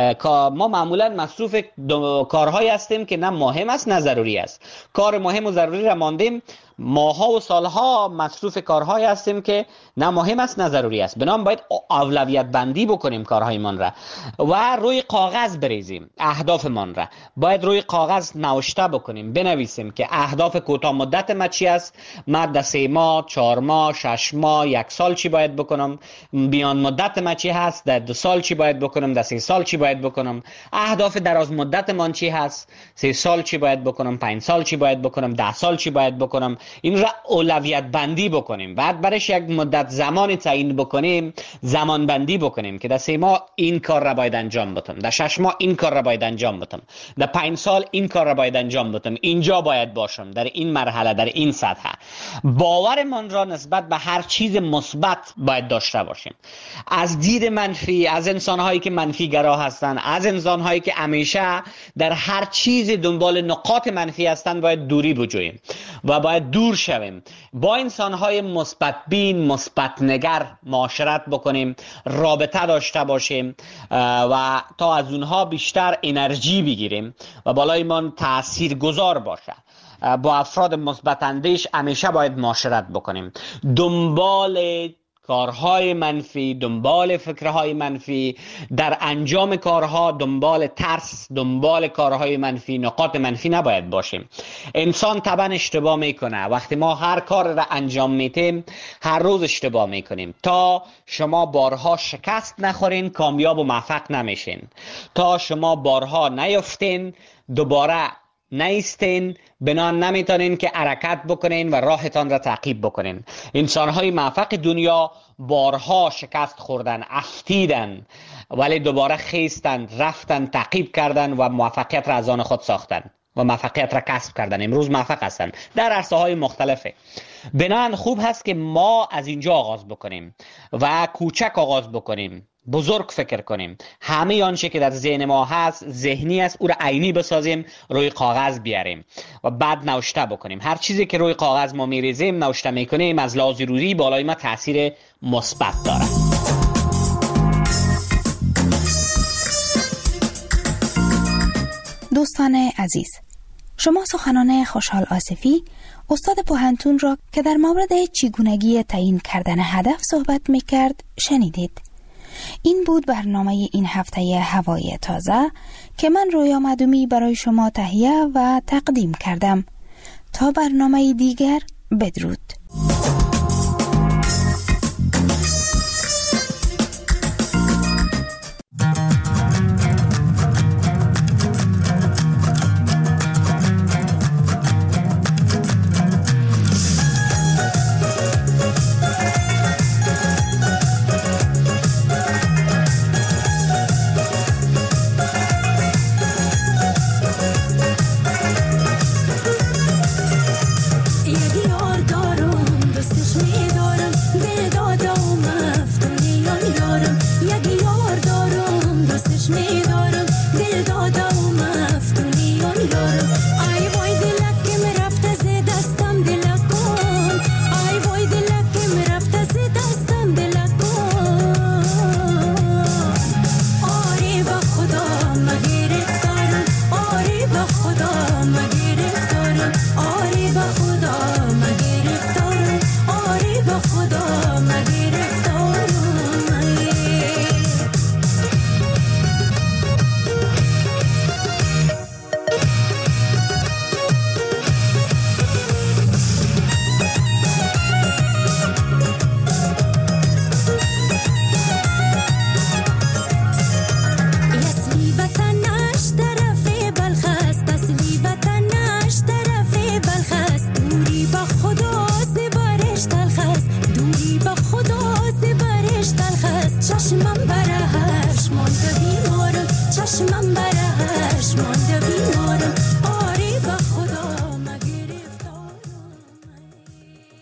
ما معمولا مصروف کارهایی هستیم که نه مهم است نه ضروری است. کار مهم و ضروری را ماندیم، ماها و سالها مصروف کارهایی هستیم که نه مهم است نه ضروری است. بنابراین باید اولویت بندی بکنیم کارهایمان را و روی کاغذ بریزیم اهدافمان را. باید روی کاغذ نوشته بکنیم، بنویسیم که اهداف کوتاه مدت ما چی است، من در سه ماه، چهار ماه، شش ماه، یک سال چی باید بکنم، میان مدت ما چی هست، در دو سال چی باید بکنم، در سه سال چی باید بکنم، اهداف دراز مدت من چی هست، سه سال چی باید بکنم، پنج سال چی باید بکنم، ده سال چی باید بکنم. این را اولویت بندی بکنیم، بعد برایش یک مدت زمانی تعیین بکنیم، زمان بندی بکنیم که در سه ماه این کار را باید انجام بدم، در شش ماه این کار را باید انجام بدم، در پنج سال این کار را باید انجام بدم، اینجا باید باشم، در این مرحله، در این سطح. باورمان را نسبت به هر چیز مثبت باید داشته باشیم. از دید منفی، از انسان‌هایی که منفی گرا هستند، از انسان‌هایی که همیشه در هر چیز دنبال نقاط منفی هستند باید دوری بجوییم و باید دور شویم. با انسان‌های مثبت بین، مثبت نگر معاشرت بکنیم، رابطه داشته باشیم و تا از اونها بیشتر انرژی بگیریم و بالای ما تأثیر گذار باشه. با افراد مثبت اندیش همیشه باید معاشرت بکنیم. دنبال کارهای منفی، دنبال فکرهای منفی، در انجام کارها دنبال ترس، دنبال کارهای منفی، نقاط منفی نباید باشیم. انسان طبعا اشتباه میکنه. وقتی ما هر کار را انجام میتیم هر روز اشتباه میکنیم. تا شما بارها شکست نخورین کامیاب و موفق نمیشین. تا شما بارها نیفتین دوباره نیستین، بنان نمیتونین که حرکت بکنین و راهتان را تعقیب بکنین. انسانهای موفق دنیا بارها شکست خوردن، افتیدن، ولی دوباره خیستن، رفتن، تعقیب کردن و موفقیت را از آن خود ساختن و موفقیت را کسب کردن. امروز موفق هستن در عرصه های مختلفه. بنان خوب هست که ما از اینجا آغاز بکنیم و کوچک آغاز بکنیم، بزرگ فکر کنیم. همه آنچه که در ذهن ما هست، ذهنی است، او را عینی بسازیم، روی کاغذ بیاریم و بعد نوشته بکنیم. هر چیزی که روی کاغذ ما میریزیم، نوشته میکنیم، از لحاظ روحی بالای ما تاثیر مثبت داره. دوستان عزیز، شما سخنان خوشحال آصفی، استاد پوهنتون را که در مورد چگونگی تعیین کردن هدف صحبت میکرد شنیدید. این بود برنامه این هفته هوای تازه که من رویا مدومی برای شما تهیه و تقدیم کردم. تا برنامه دیگر، بدرود.